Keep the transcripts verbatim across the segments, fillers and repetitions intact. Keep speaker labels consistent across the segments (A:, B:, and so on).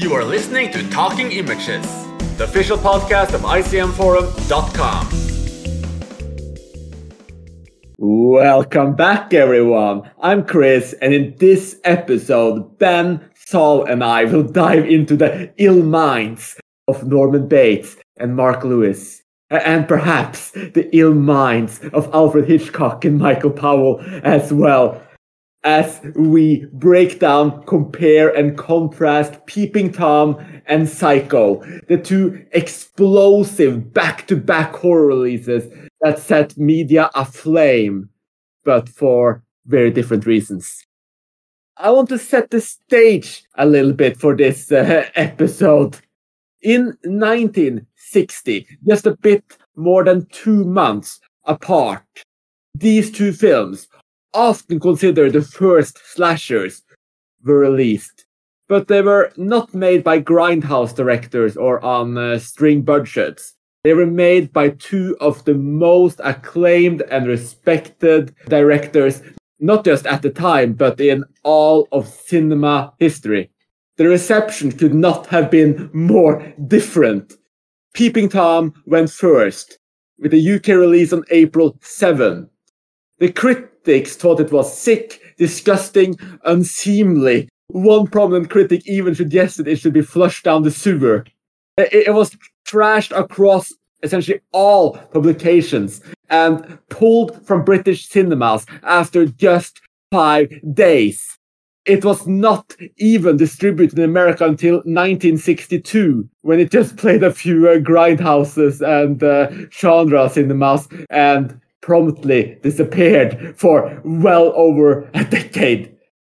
A: You are listening to Talking Images, the official podcast of I C M forum dot com.
B: Welcome back, everyone. I'm Chris, and in this episode, Ben, Saul, and I will dive into the ill minds of Norman Bates and Mark Lewis, and perhaps the ill minds of Alfred Hitchcock and Michael Powell as well, as we break down, compare, and contrast Peeping Tom and Psycho, the two explosive back-to-back horror releases that set media aflame, but for very different reasons. I want to set the stage a little bit for this uh, episode. In nineteen sixty, just a bit more than two months apart, these two films, often considered the first slashers, were released. But they were not made by grindhouse directors or on uh, string budgets. They were made by two of the most acclaimed and respected directors, not just at the time, but in all of cinema history. The reception could not have been more different. Peeping Tom went first, with a U K release on April seventh. The critics thought it was sick, disgusting, unseemly. One prominent critic even suggested it should be flushed down the sewer. It, it was trashed across essentially all publications and pulled from British cinemas after just five days. It was not even distributed in America until nineteen sixty-two, when it just played a few uh, grindhouses and uh, genre cinemas and promptly disappeared for well over a decade.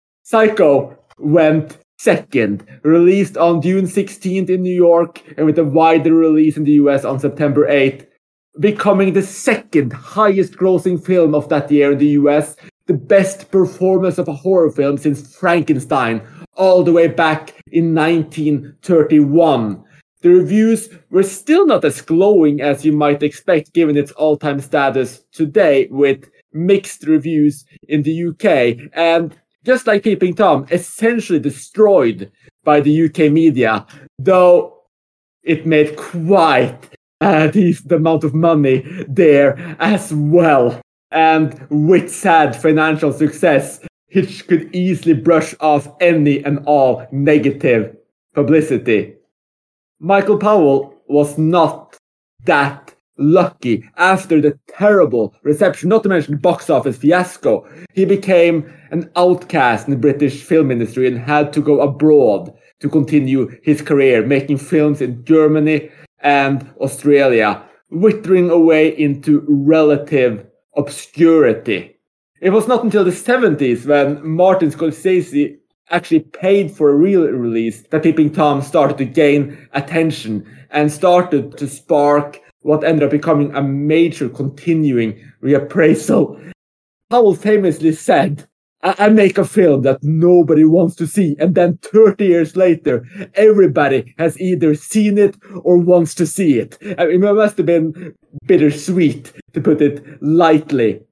B: Psycho went second, released on June sixteenth in New York and with a wider release in the U S on September eighth, becoming the second highest grossing film of that year in the U S, the best performance of a horror film since Frankenstein, all the way back in nineteen thirty-one. The reviews were still not as glowing as you might expect given its all-time status today, with mixed reviews in the U K, and just like Peeping Tom, essentially destroyed by the U K media, though it made quite a decent amount of money there as well. And with sad financial success, Hitch could easily brush off any and all negative publicity. Michael Powell was not that lucky. After the terrible reception, not to mention box office fiasco, he became an outcast in the British film industry and had to go abroad to continue his career, making films in Germany and Australia, withering away into relative obscurity. It was not until the seventies, when Martin Scorsese actually paid for a real release, that Peeping Tom started to gain attention and started to spark what ended up becoming a major continuing reappraisal. Powell famously said, I-, I make a film that nobody wants to see, and then thirty years later, everybody has either seen it or wants to see it. I mean, it must have been bittersweet, to put it lightly.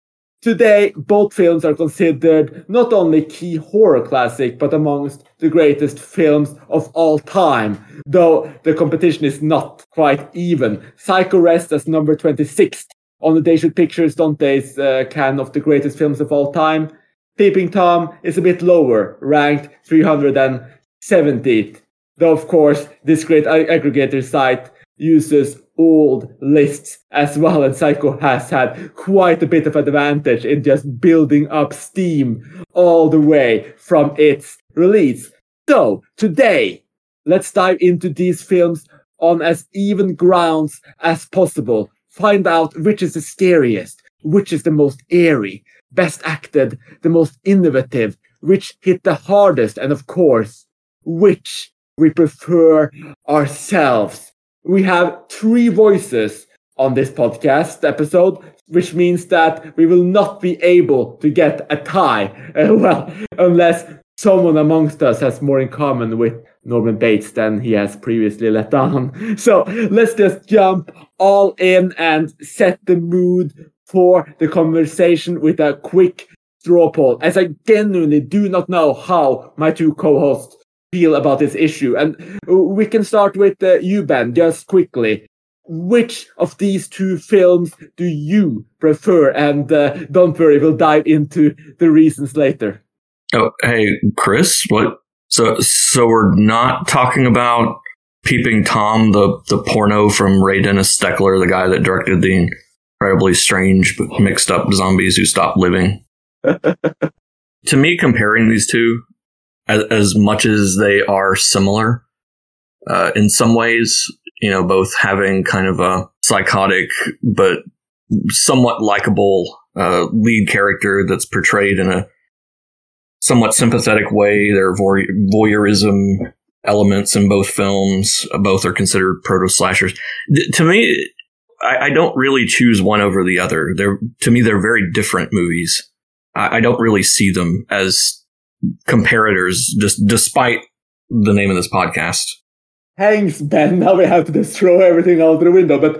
B: Today, both films are considered not only key horror classic, but amongst the greatest films of all time, though the competition is not quite even. Psycho rests as number twenty-sixth on the They Shoot Pictures Dante's uh, can of the greatest films of all time. Peeping Tom is a bit lower, ranked three hundred seventieth, though of course this great ag- aggregator site uses old lists as well, and Psycho has had quite a bit of advantage in just building up steam all the way from its release. So today, let's dive into these films on as even grounds as possible, find out which is the scariest, which is the most eerie, best acted, the most innovative, which hit the hardest, and of course, which we prefer ourselves. We have three voices on this podcast episode, which means that we will not be able to get a tie. Uh, well, unless someone amongst us has more in common with Norman Bates than he has previously let on. So let's just jump all in and set the mood for the conversation with a quick straw poll, as I genuinely do not know how my two co-hosts feel about this issue. And we can start with uh, you, Ben, just quickly. Which of these two films do you prefer? And uh, don't worry, we'll dive into the reasons later.
C: Oh, hey, Chris, what? So, so we're not talking about Peeping Tom, the, the porno from Ray Dennis Steckler, the guy that directed the incredibly strange but mixed up zombies who stopped living. To me, comparing these two, as, as much as they are similar, uh, in some ways, you know, both having kind of a psychotic but somewhat likable uh, lead character that's portrayed in a somewhat sympathetic way. There are voy- voyeurism elements in both films. Both are considered proto-slashers. Th- to me, I-, I don't really choose one over the other. They're, to me, they're very different movies. I, I don't really see them as comparators, just despite the name of this podcast.
B: Thanks, Ben. Now we have to just throw everything out the window. But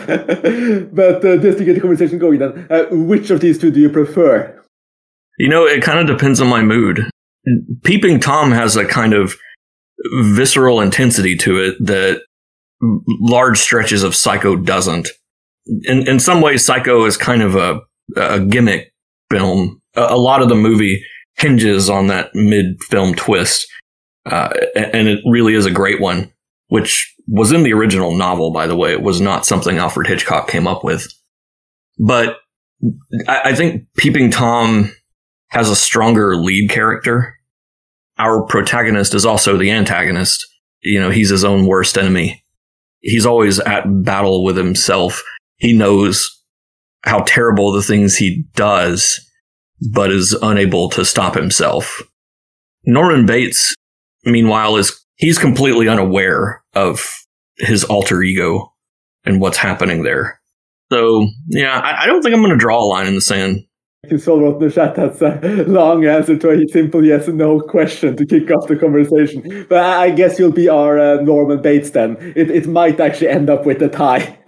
B: but uh, just to get the conversation going then, uh, which of these two do you prefer?
C: You know, it kind of depends on my mood. Peeping Tom has a kind of visceral intensity to it that large stretches of Psycho doesn't. In in some ways, Psycho is kind of a, a gimmick film. A, a lot of the movie hinges on that mid-film twist, uh, and it really is a great one, which was in the original novel, by the way. It was not something Alfred Hitchcock came up with. But I, I think Peeping Tom has a stronger lead character. Our protagonist is also the antagonist. You know, he's his own worst enemy. He's always at battle with himself. He knows how terrible the things he does, but is unable to stop himself. Norman Bates, meanwhile, is he's completely unaware of his alter ego and what's happening there. So, yeah, I, I don't think I'm going to draw a line in the sand.
B: Sol wrote in the chat that's a long answer to a simple yes and no question to kick off the conversation. But I guess you'll be our uh, Norman Bates then. It it might actually end up with a tie.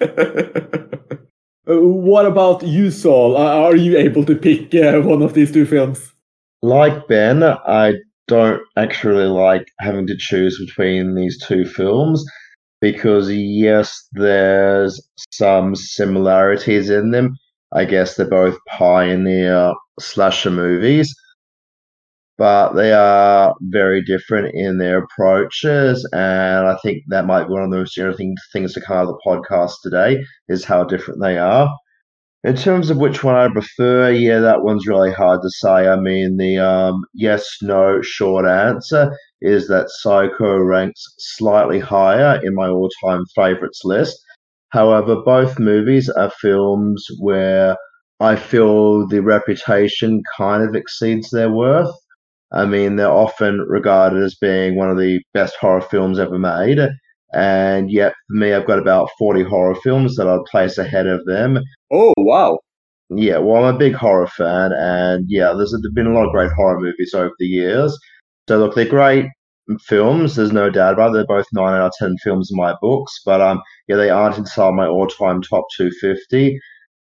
B: What about you, Sol? Are you able to pick uh, one of these two films?
D: Like Ben, I don't actually like having to choose between these two films because, yes, there's some similarities in them. I guess they're both pioneer slasher movies, but they are very different in their approaches, and I think that might be one of the most interesting things to come out of the podcast today, is how different they are. In terms of which one I prefer, yeah, that one's really hard to say. I mean, the um, yes-no short answer is that Psycho ranks slightly higher in my all-time favourites list. However, both movies are films where I feel the reputation kind of exceeds their worth. I mean, they're often regarded as being one of the best horror films ever made. And yet, for me, I've got about forty horror films that I'd place ahead of them.
B: Oh, wow.
D: Yeah, well, I'm a big horror fan. And yeah, there's been a lot of great horror movies over the years. So, look, they're great films, there's no doubt about it. They're both nine out of ten films in my books, but um, yeah, they aren't inside my all-time top two fifty.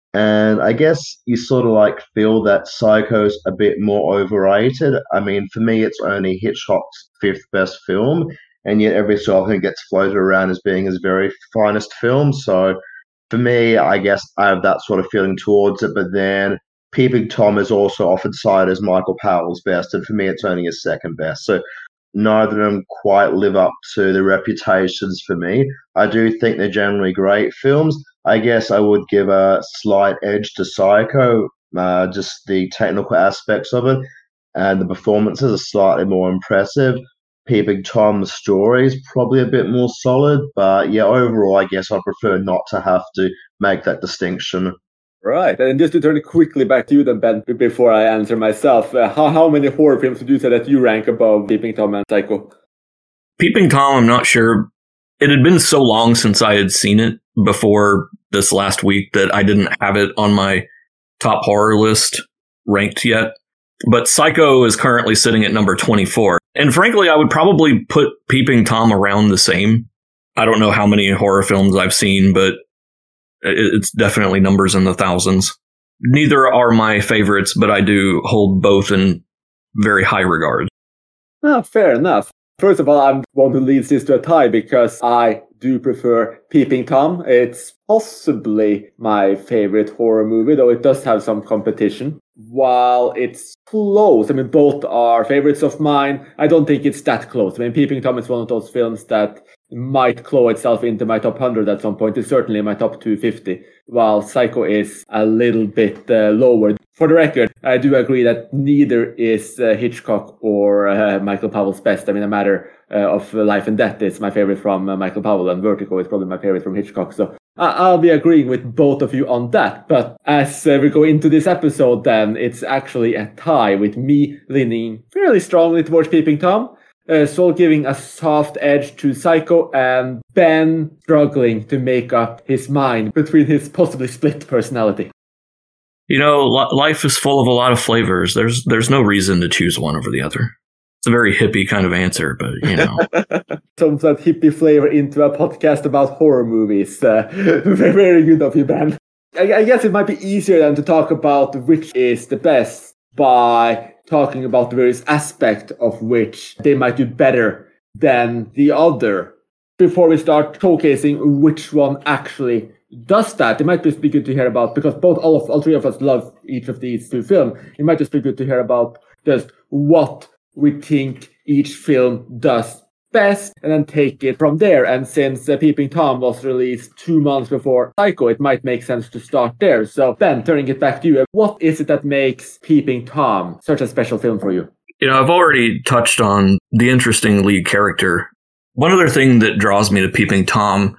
D: And I guess you sort of like feel that Psycho's a bit more overrated. I mean, for me, it's only Hitchcock's fifth best film, and yet every so often it gets floated around as being his very finest film. So for me, I guess I have that sort of feeling towards it. But then Peeping Tom is also often cited as Michael Powell's best, and for me, it's only his second best. So neither of them quite live up to the reputations for me. I do think they're generally great films. I guess I would give a slight edge to Psycho, uh, just the technical aspects of it, and the performances are slightly more impressive. Peeping Tom's story is probably a bit more solid, but yeah, overall, I guess I prefer not to have to make that distinction.
B: Right, and just to turn it quickly back to you then, Ben, before I answer myself, uh, how, how many horror films would you say that you rank above Peeping Tom and Psycho?
C: Peeping Tom, I'm not sure. It had been so long since I had seen it before this last week that I didn't have it on my top horror list ranked yet. But Psycho is currently sitting at number twenty-four. And frankly, I would probably put Peeping Tom around the same. I don't know how many horror films I've seen, but it's definitely numbers in the thousands. Neither are my favorites, but I do hold both in very high regard.
B: Oh, fair enough. First of all, I'm one who leads this to a tie because I do prefer Peeping Tom. It's possibly my favorite horror movie, though it does have some competition. While it's close, I mean, both are favorites of mine, I don't think it's that close. I mean, Peeping Tom is one of those films that might claw itself into my top one hundred at some point. It's certainly in my top two hundred fifty, while Psycho is a little bit uh, lower. For the record, I do agree that neither is uh, Hitchcock or uh, Michael Powell's best. I mean, A Matter uh, of Life and Death is my favorite from uh, Michael Powell, and Vertigo is probably my favorite from Hitchcock. So I- I'll be agreeing with both of you on that. But as uh, we go into this episode, then it's actually a tie with me leaning fairly strongly towards Peeping Tom. Uh, Saul giving a soft edge to Psycho, and Ben struggling to make up his mind between his possibly split personality.
C: You know, li- life is full of a lot of flavors. There's there's no reason to choose one over the other. It's a very hippie kind of answer, but, you know.
B: Some of that hippie flavor into a podcast about horror movies. Uh, very, very good of you, Ben. I, I guess it might be easier than to talk about which is the best by talking about the various aspects of which they might do better than the other. Before we start showcasing which one actually does that, it might just be good to hear about, because both all of all three of us love each of these two films. It might just be good to hear about just what we think each film does best, and then take it from there. And since uh, Peeping Tom was released two months before Psycho, it might make sense to start there. So Ben, turning it back to you, what is it that makes Peeping Tom such a special film for you?
C: You know, I've already touched on the interesting lead character. One other thing that draws me to Peeping Tom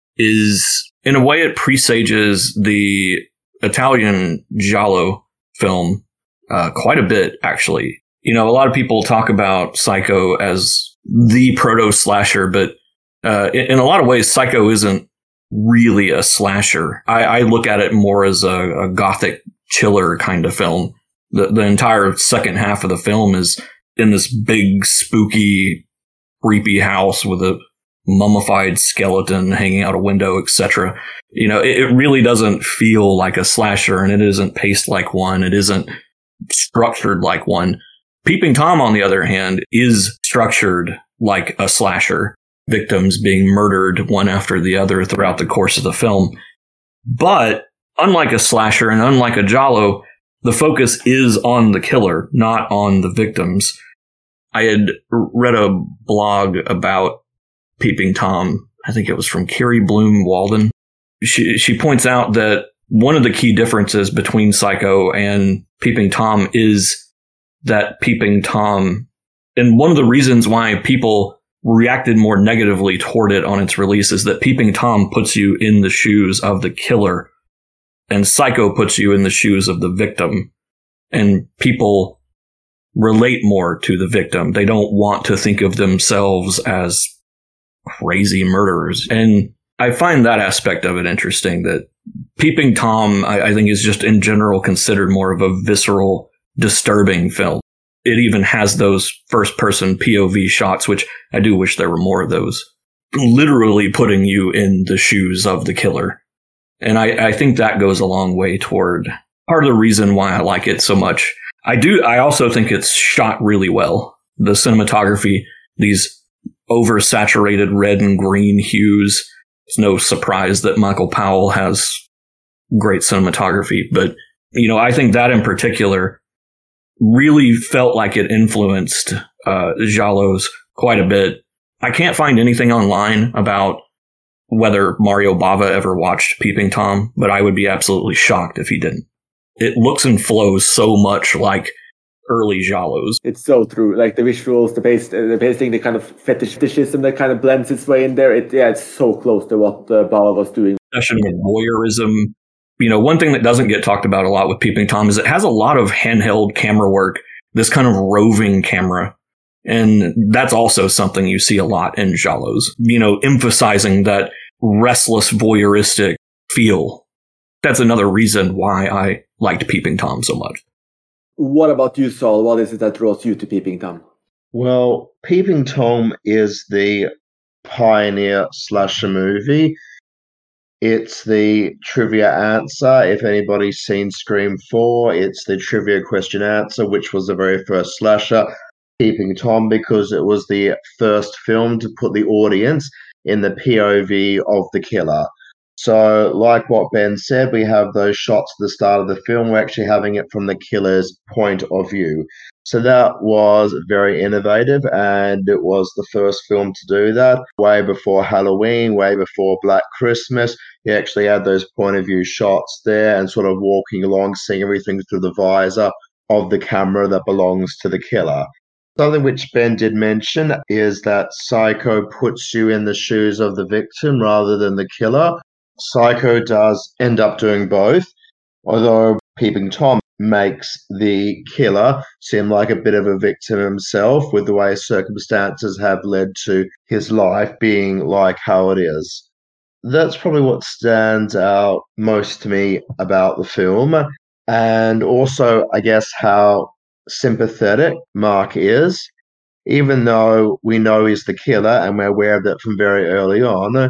C: is, in a way, it presages the Italian giallo film uh, quite a bit, actually. You know, a lot of people talk about Psycho as the proto-slasher, but uh, in, in a lot of ways, Psycho isn't really a slasher. I, I look at it more as a, a gothic chiller kind of film. The, the entire second half of the film is in this big, spooky, creepy house with a mummified skeleton hanging out a window, et cetera. You know, it, it really doesn't feel like a slasher, and it isn't paced like one. It isn't structured like one. Peeping Tom, on the other hand, is structured like a slasher, victims being murdered one after the other throughout the course of the film. But unlike a slasher and unlike a giallo, the focus is on the killer, not on the victims. I had read a blog about Peeping Tom. I think it was from Carrie Bloom Walden. She she points out that one of the key differences between Psycho and Peeping Tom is that Peeping Tom, and one of the reasons why people reacted more negatively toward it on its release, is that Peeping Tom puts you in the shoes of the killer, and Psycho puts you in the shoes of the victim. And people relate more to the victim. They don't want to think of themselves as crazy murderers. And I find that aspect of it interesting, that Peeping Tom, I, I think, is just in general considered more of a visceral, disturbing film. It even has those first-person P O V shots, which I do wish there were more of those, literally putting you in the shoes of the killer. And I, I think that goes a long way toward part of the reason why I like it so much. I do. I also think it's shot really well. The cinematography, these oversaturated red and green hues. It's no surprise that Michael Powell has great cinematography, but, you know, I think that in particular really felt like it influenced uh, giallos quite a bit. I can't find anything online about whether Mario Bava ever watched Peeping Tom, but I would be absolutely shocked if he didn't. It looks and flows so much like early giallos.
B: It's so true. Like the visuals, the paste, the pasting, the kind of fetishism that kind of blends its way in there. It, yeah, it's so close to what uh, Bava was doing.
C: Session of voyeurism. You know, one thing that doesn't get talked about a lot with Peeping Tom is it has a lot of handheld camera work, this kind of roving camera. And that's also something you see a lot in giallos, you know, emphasizing that restless voyeuristic feel. That's another reason why I liked Peeping Tom so much.
B: What about you, Saul? What is it that draws you to Peeping Tom?
D: Well, Peeping Tom is the pioneer slasher movie. It's the trivia answer. If anybody's seen Scream four, it's the trivia question answer, which was the very first slasher. Peeping Tom because it was the first film to put the audience in the P O V of the killer. So, like what Ben said, we have those shots at the start of the film. We're actually having it from the killer's point of view. So that was very innovative, and it was the first film to do that. Way before Halloween, way before Black Christmas, you actually had those point of view shots there and sort of walking along, seeing everything through the visor of the camera that belongs to the killer. Something which Ben did mention is that Psycho puts you in the shoes of the victim rather than the killer. Psycho does end up doing both, although Peeping Tom makes the killer seem like a bit of a victim himself with the way circumstances have led to his life being like how it is. That's probably what stands out most to me about the film, and also, I guess, how sympathetic Mark is. Even though we know he's the killer and we're aware of that from very early on,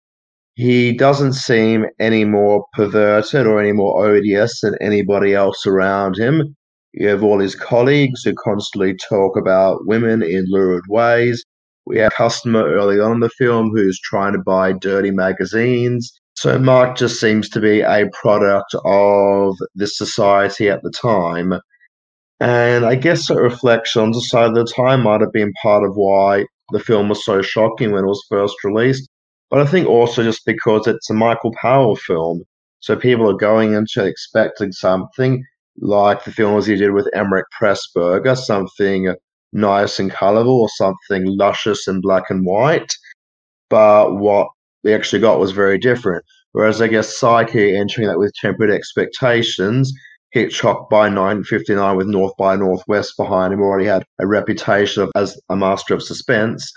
D: he doesn't seem any more perverted or any more odious than anybody else around him. You have all his colleagues who constantly talk about women in lurid ways. We have a customer early on in the film who's trying to buy dirty magazines. So Mark just seems to be a product of this society at the time. And I guess a reflection on the side of the time might have been part of why the film was so shocking when it was first released. But I think also just because it's a Michael Powell film. So people are going into expecting something like the films he did with Emmerich Pressburger, something nice and colourful or something luscious and black and white. But what we actually got was very different. Whereas I guess Psycho entering that with tempered expectations, Hitchcock by nineteen fifty-nine with North by Northwest behind him already had a reputation of, as a master of suspense.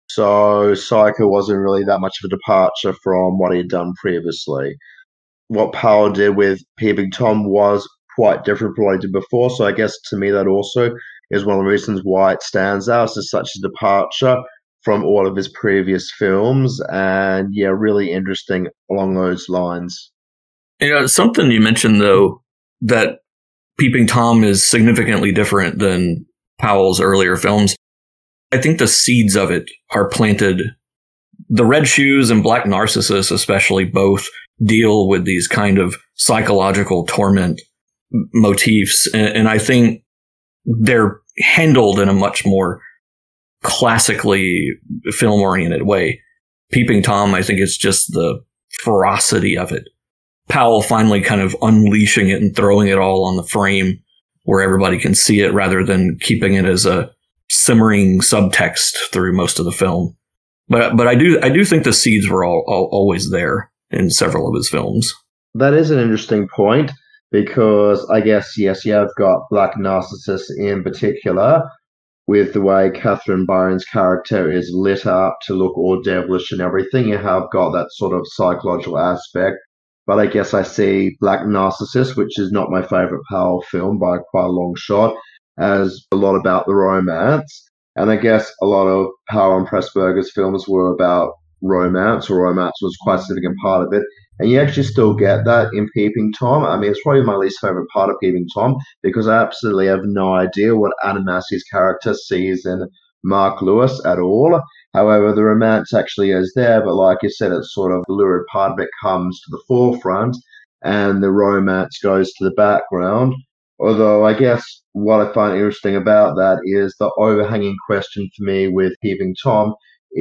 D: So Psycho wasn't really that much of a departure from what he had done previously. What Powell did with Peeping Tom was quite different from what he did before. So I guess to me that also is one of the reasons why it stands out as such a departure from all of his previous films. And yeah, really interesting along those lines.
C: You know, something you mentioned, though, that Peeping Tom is significantly different than Powell's earlier films. I think the seeds of it are planted. The Red Shoes and Black Narcissus especially both deal with these kind of psychological torment motifs. And, and I think they're handled in a much more classically film-oriented way. Peeping Tom, I think it's just the ferocity of it. Powell finally kind of unleashing it and throwing it all on the frame where everybody can see it rather than keeping it as a simmering subtext through most of the film. But but I do I do think the seeds were all, all always there in several of his films.
D: That is an interesting point because I guess, yes, you have got Black Narcissus in particular with the way Catherine Byron's character is lit up to look all devilish and everything. You have got that sort of psychological aspect. But I guess I see Black Narcissus, which is not my favorite Powell film by quite a long shot, as a lot about the romance. And I guess a lot of Powell and Pressburger's films were about romance, or romance was quite a significant part of it. And you actually still get that in Peeping Tom. I mean, it's probably my least favorite part of Peeping Tom because I absolutely have no idea what Adam Massey's character sees in Mark Lewis at all. However, the romance actually is there, but like you said, it's sort of the lurid part of it comes to the forefront and the romance goes to the background. Although I guess what I find interesting about that is the overhanging question for me with Peeping Tom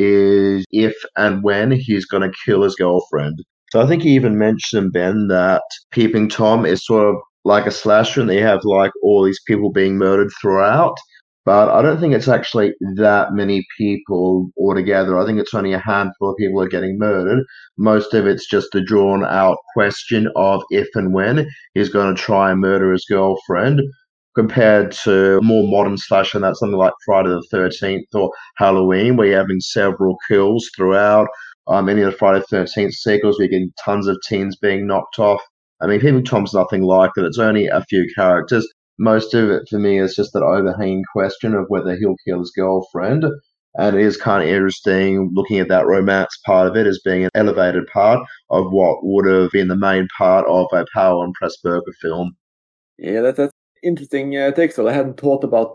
D: is if and when he's going to kill his girlfriend. So I think you even mentioned, Ben, that Peeping Tom is sort of like a slasher and they have like all these people being murdered throughout. But I don't think it's actually that many people altogether. I think it's only a handful of people are getting murdered. Most of it's just a drawn-out question of if and when he's going to try and murder his girlfriend, compared to a more modern slasher, and that's something like Friday the thirteenth or Halloween, where you're having several kills throughout. Um, any of the Friday the thirteenth sequels, we're getting tons of teens being knocked off. I mean, Peeping Tom's nothing like that. It's only a few characters. Most of it for me is just that overhanging question of whether he'll kill his girlfriend. And it is kind of interesting looking at that romance part of it as being an elevated part of what would have been the main part of a Powell and Pressburger film.
B: Yeah, that, that's interesting uh, take. So I hadn't thought about that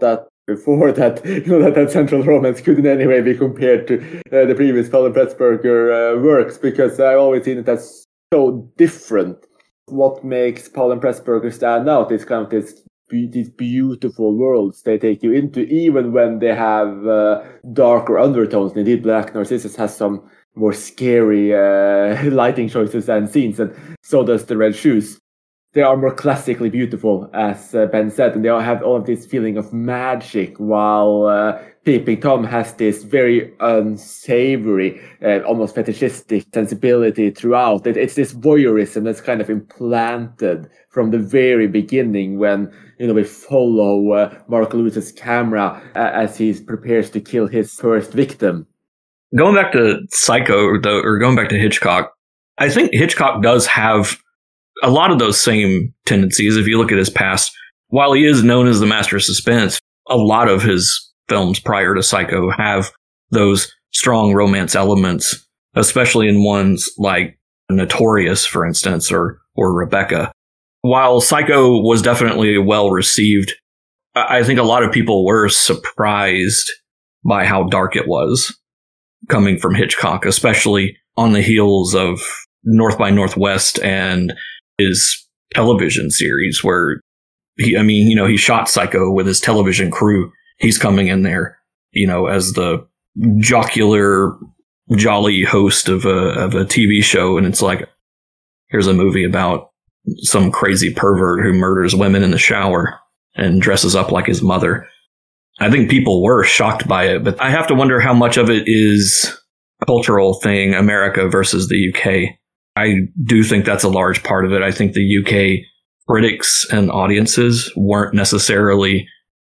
B: before that, you know, that, that central romance could in any way be compared to uh, the previous Colin Pressburger uh, works, because I've always seen it as so different. What makes Paul and Pressburger stand out is kind of this these beautiful worlds they take you into, even when they have uh, darker undertones. Indeed, Black Narcissus has some more scary uh, lighting choices and scenes, and so does The Red Shoes. They are more classically beautiful, as uh, Ben said, and they all have all of this feeling of magic, while uh, Peeping Tom has this very unsavory, uh, almost fetishistic sensibility throughout. It, it's this voyeurism that's kind of implanted from the very beginning, when, you know, we follow uh, Mark Lewis's camera uh, as he prepares to kill his first victim.
C: Going back to Psycho, though, or going back to Hitchcock, I think Hitchcock does have a lot of those same tendencies. If you look at his past, while he is known as the master of suspense, a lot of his films prior to Psycho have those strong romance elements, especially in ones like Notorious, for instance, or or Rebecca. While Psycho was definitely well received, I think a lot of people were surprised by how dark it was coming from Hitchcock, especially on the heels of North by Northwest and his television series, where he, I mean, you know, he shot Psycho with his television crew. He's coming in there, you know, as the jocular, jolly host of a of a T V show, and it's like, here's a movie about some crazy pervert who murders women in the shower and dresses up like his mother. I think people were shocked by it, but I have to wonder how much of it is a cultural thing, America versus the U K. I do think that's a large part of it. I think the U K critics and audiences weren't necessarily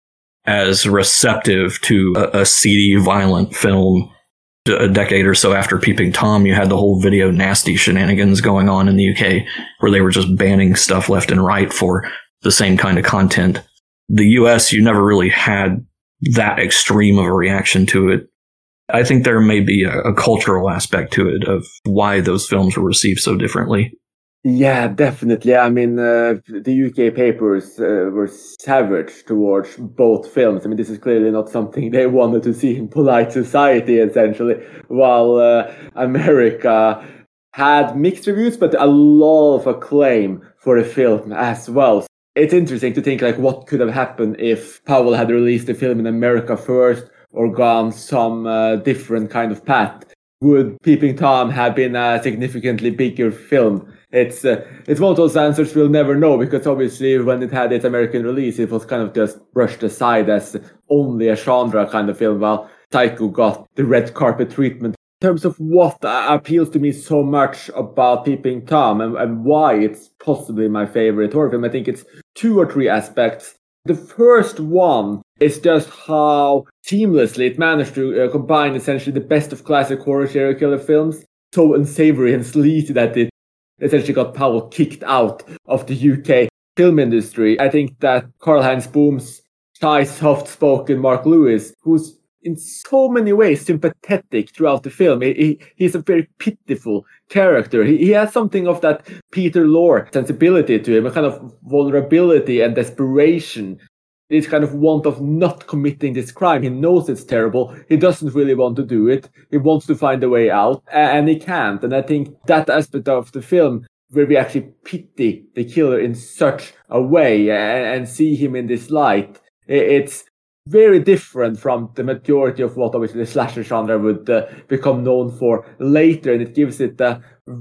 C: as receptive to a, a seedy, violent film. A decade or so after Peeping Tom, you had the whole video nasty shenanigans going on in the U K, where they were just banning stuff left and right for the same kind of content. The U S, you never really had that extreme of a reaction to it. I think there may be a, a cultural aspect to it of why those films were received so differently.
B: Yeah, definitely. I mean, uh, the U K papers uh, were savage towards both films. I mean, this is clearly not something they wanted to see in polite society, essentially, while uh, America had mixed reviews, but a lot of acclaim for the film as well. It's interesting to think, like, what could have happened if Powell had released the film in America first, or gone some uh, different kind of path. Would Peeping Tom have been a significantly bigger film? It's uh, it's one of those answers we'll never know, because obviously when it had its American release, it was kind of just brushed aside as only a genre kind of film, while Psycho got the red carpet treatment. In terms of what appeals to me so much about Peeping Tom and, and why it's possibly my favorite horror film, I think it's two or three aspects. The first one is just how seamlessly it managed to uh, combine essentially the best of classic horror serial killer films, so unsavory and sleazy that it essentially got Powell kicked out of the U K film industry. I think that Karl-Heinz Boom's shy, soft-spoken Mark Lewis, who's in so many ways sympathetic throughout the film. He, he, he's a very pitiful character. He, he has something of that Peter Lorre sensibility to him, a kind of vulnerability and desperation. This kind of want of not committing this crime. He knows it's terrible. He doesn't really want to do it. He wants to find a way out, and he can't. And I think that aspect of the film, where we actually pity the killer in such a way and, and see him in this light, it's very different from the majority of what obviously the slasher genre would uh, become known for later, and it gives it a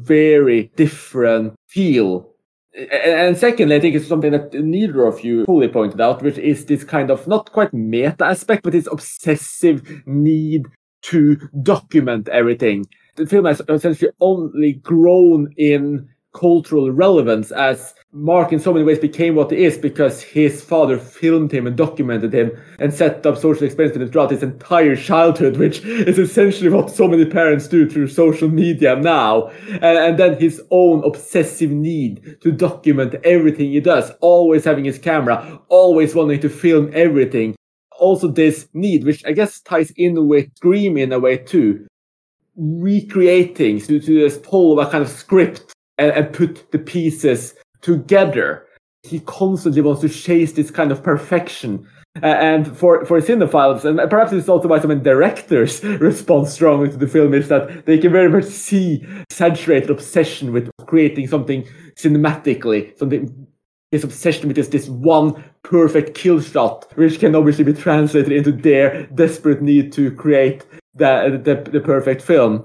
B: very different feel. And secondly, I think it's something that neither of you fully pointed out, which is this kind of not quite meta aspect, but this obsessive need to document everything. The film has essentially only grown in cultural relevance as Mark in so many ways became what he is because his father filmed him and documented him and set up social experiments with him throughout his entire childhood, which is essentially what so many parents do through social media now. And, and then his own obsessive need to document everything he does, always having his camera, always wanting to film everything. Also this need, which I guess ties in with Scream in a way too, recreating, to, to just follow a kind of script and, and put the pieces together. He constantly wants to chase this kind of perfection. Uh, and for, for cinephiles, and perhaps it's also why so many directors respond strongly to the film, is that they can very much see saturated obsession with creating something cinematically, something, this obsession with this, this one perfect kill shot, which can obviously be translated into their desperate need to create the, the, the perfect film.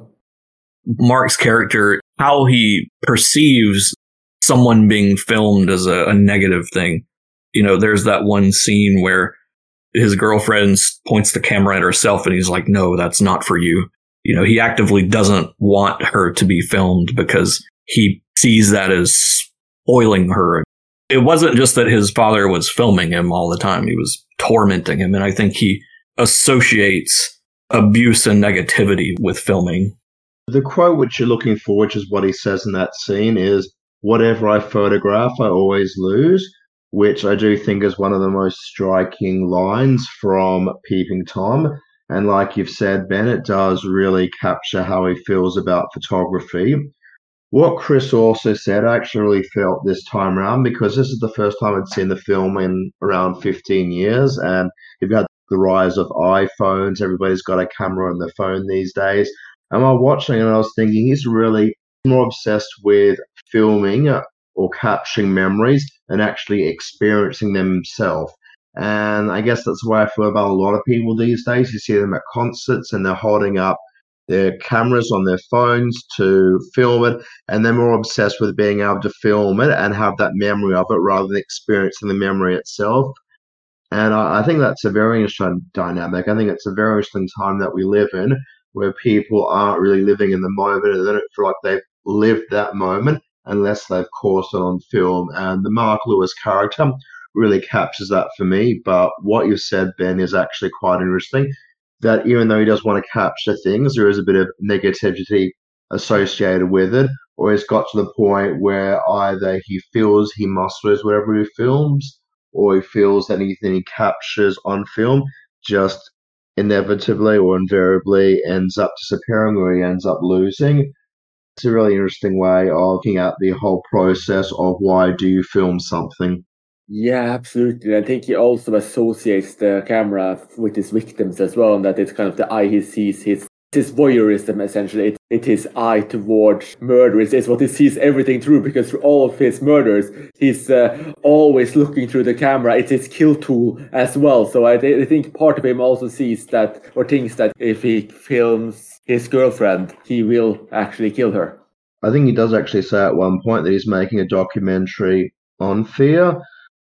C: Mark's character, how he perceives someone being filmed as a, a negative thing. You know, there's that one scene where his girlfriend points the camera at herself and he's like, no, that's not for you. You know, he actively doesn't want her to be filmed because he sees that as spoiling her. It wasn't just that his father was filming him all the time. He was tormenting him. And I think he associates abuse and negativity with filming.
D: The quote which you're looking for, which is what he says in that scene, is, whatever I photograph, I always lose, which I do think is one of the most striking lines from Peeping Tom. And like you've said, Ben, it does really capture how he feels about photography. What Chris also said, I actually really felt this time around, because this is the first time I'd seen the film in around fifteen years, and you've got the rise of iPhones. Everybody's got a camera on their phone these days. And while watching it, I was thinking he's really more obsessed with filming or capturing memories and actually experiencing them himself. And I guess that's the way I feel about a lot of people these days. You see them at concerts and they're holding up their cameras on their phones to film it, and they're more obsessed with being able to film it and have that memory of it rather than experiencing the memory itself. And I, I think that's a very interesting dynamic. I think it's a very interesting time that we live in, where people aren't really living in the moment and they don't feel like they've lived that moment unless they've caught it on film. And the Mark Lewis character really captures that for me. But what you said, Ben, is actually quite interesting, that even though he does want to capture things, there is a bit of negativity associated with it, or he's got to the point where either he feels he must lose whatever he films, or he feels that anything he captures on film just inevitably or invariably ends up disappearing, or he ends up losing. It's a really interesting way of looking at the whole process of why do you film something.
B: Yeah, absolutely. I think he also associates the camera with his victims as well, and that it's kind of the eye he sees, his his voyeurism, essentially. It, it his eye towards murder. It's, it's what he sees everything through, because through all of his murders, he's uh, always looking through the camera. It's his kill tool as well. So I, th- I think part of him also sees that, or thinks that if he films his girlfriend, he will actually kill her.
D: I think he does actually say at one point that he's making a documentary on fear.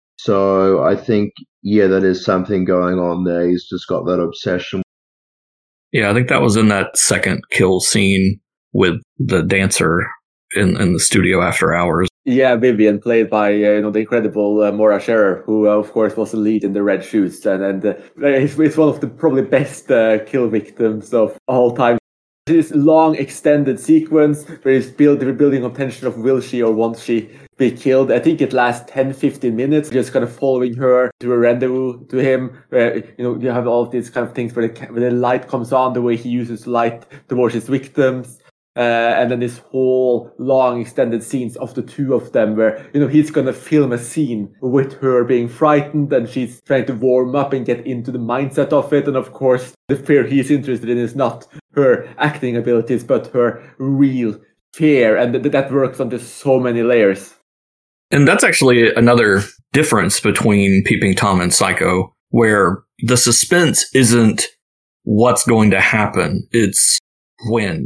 D: So I think, yeah, that is something going on there. He's just got that obsession.
C: Yeah, I think that was in that second kill scene with the dancer in, in the studio after hours.
B: Yeah, Vivian, played by uh, you know the incredible uh, Maura Scherer, who uh, of course was the lead in The Red Shoes, and and uh, it's, it's one of the probably best uh, kill victims of all time. This long extended sequence where he's build, building up tension of will she or won't she be killed. I think it lasts ten to fifteen minutes, just kind of following her to a rendezvous to him, where you know you have all these kind of things where the, where the light comes on, the way he uses light towards his victims. Uh, and then this whole long extended scenes of the two of them where, you know, he's going to film a scene with her being frightened and she's trying to warm up and get into the mindset of it. And of course, the fear he's interested in is not her acting abilities, but her real fear. And th- that works on just so many layers.
C: And that's actually another difference between Peeping Tom and Psycho, where the suspense isn't what's going to happen. It's when.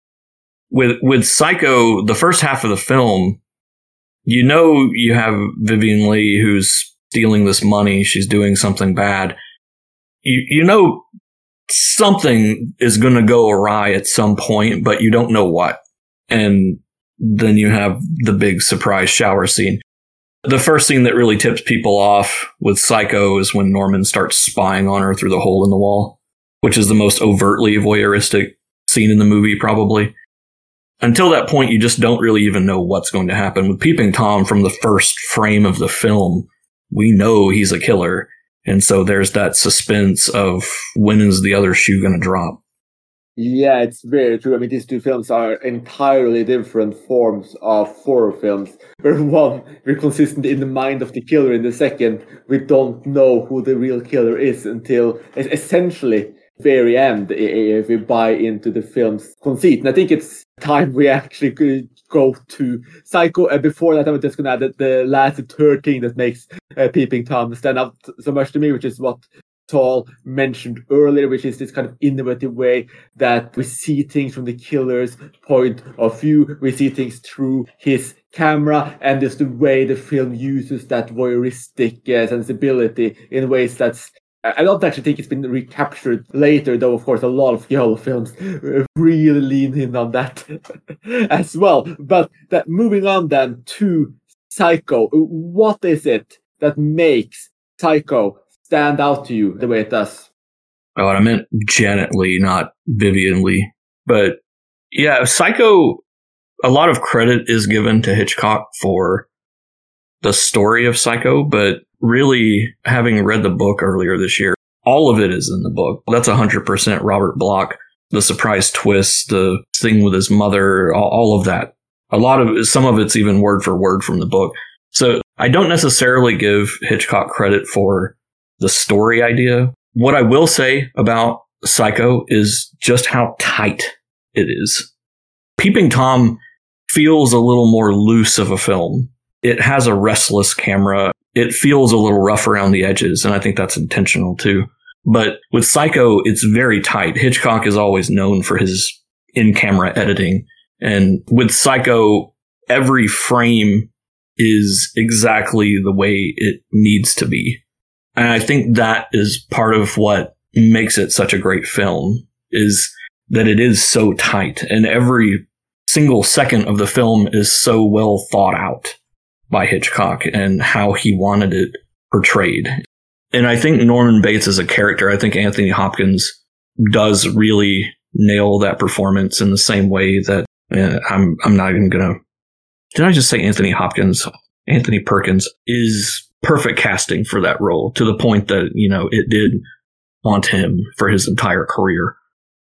C: With with Psycho, the first half of the film, you know you have Vivian Leigh who's stealing this money. She's doing something bad. You you know something is going to go awry at some point, but you don't know what. And then you have the big surprise shower scene. The first scene that really tips people off with Psycho is when Norman starts spying on her through the hole in the wall, which is the most overtly voyeuristic scene in the movie, probably. Until that point, you just don't really even know what's going to happen. With Peeping Tom, from the first frame of the film, we know he's a killer. And so there's that suspense of when is the other shoe going to drop.
B: Yeah, it's very true. I mean, these two films are entirely different forms of horror films. Where one, we're consistent in the mind of the killer. In the second, we don't know who the real killer is until essentially very end, if we buy into the film's conceit. And I think it's time we actually could go to Psycho. And before that, I'm just going to add that the last third thing that makes uh, Peeping Tom stand out so much to me, which is what Saul mentioned earlier, which is this kind of innovative way that we see things from the killer's point of view. We see things through his camera, and just the way the film uses that voyeuristic uh, sensibility in ways that's I don't actually think it's been recaptured later, though, of course, a lot of giallo films really lean in on that as well. But that, moving on then to Psycho, what is it that makes Psycho stand out to you the way it does?
C: Oh, and I meant Janet Leigh, not Vivian Leigh. But yeah, Psycho, a lot of credit is given to Hitchcock for the story of Psycho, but really, having read the book earlier this year, all of it is in the book. That's one hundred percent Robert Bloch. The surprise twist, the thing with his mother, all, all of that. A lot of some of it's even word for word from the book. So I don't necessarily give Hitchcock credit for the story idea. What I will say about Psycho is just how tight it is. Peeping Tom feels a little more loose of a film. It has a restless camera. It feels a little rough around the edges, and I think that's intentional too. But with Psycho, it's very tight. Hitchcock is always known for his in-camera editing. And with Psycho, every frame is exactly the way it needs to be. And I think that is part of what makes it such a great film, is that it is so tight. And every single second of the film is so well thought out by Hitchcock and how he wanted it portrayed. And I think Norman Bates as a character, I think Anthony Hopkins does really nail that performance in the same way that uh, I'm I'm not even going to... Did I just say Anthony Hopkins? Anthony Perkins is perfect casting for that role, to the point that, you know, it did haunt him for his entire career.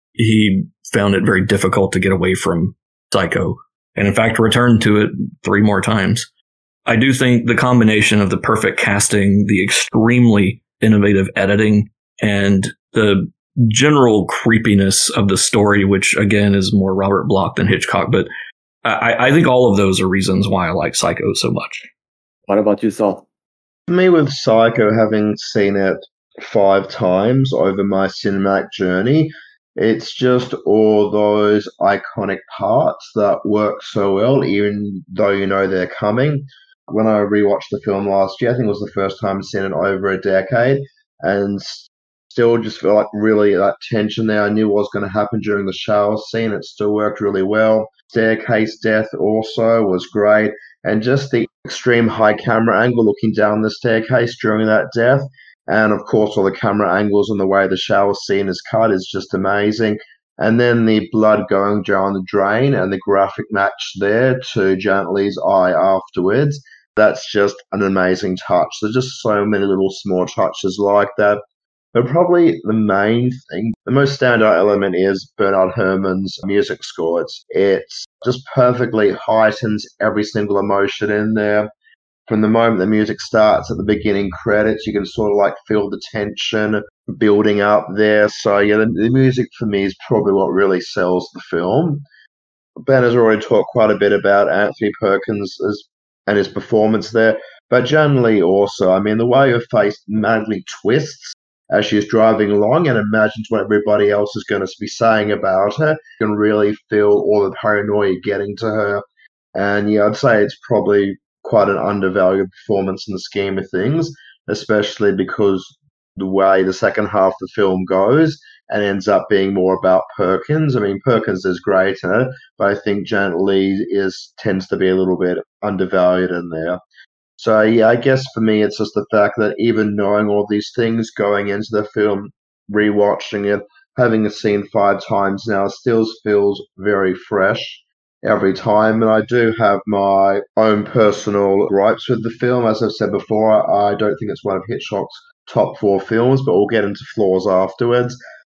C: He found it very difficult to get away from Psycho, and in fact returned to it three more times. I do think the combination of the perfect casting, the extremely innovative editing, and the general creepiness of the story, which again is more Robert Bloch than Hitchcock, but I, I think all of those are reasons why I like Psycho so much.
B: What about you, Saul?
D: For me, with Psycho, having seen it five times over my cinematic journey, it's just all those iconic parts that work so well, even though you know they're coming. When I rewatched the film last year, I think it was the first time I've seen it in over a decade, and still just felt like really that tension there. I knew what was going to happen during the shower scene. It still worked really well. Staircase death also was great, and just the extreme high camera angle looking down the staircase during that death, and of course all the camera angles and the way the shower scene is cut is just amazing. And then the blood going down the drain and the graphic match there to Janet Leigh's eye afterwards. That's just an amazing touch. There's just so many little small touches like that. But probably the main thing, the most standout element is Bernard Herrmann's music score. It's, it's just perfectly heightens every single emotion in there. From the moment the music starts at the beginning credits, you can sort of like feel the tension building up there. So yeah, the, the music for me is probably what really sells the film. Ben has already talked quite a bit about Anthony Perkins as, and his performance there, but Janet Leigh also. I mean, the way her face madly twists as she's driving along and imagines what everybody else is going to be saying about her, you can really feel all the paranoia getting to her. And yeah, I'd say it's probably quite an undervalued performance in the scheme of things, especially because the way the second half of the film goes and ends up being more about Perkins. I mean, Perkins is great in it, but I think Janet Leigh is tends to be a little bit undervalued in there. So yeah, I guess for me, it's just the fact that even knowing all these things going into the film, rewatching it, having it seen five times now, still feels very fresh every time. And I do have my own personal gripes with the film. As I've said before, I don't think it's one of Hitchcock's top four films, but we'll get into flaws afterwards.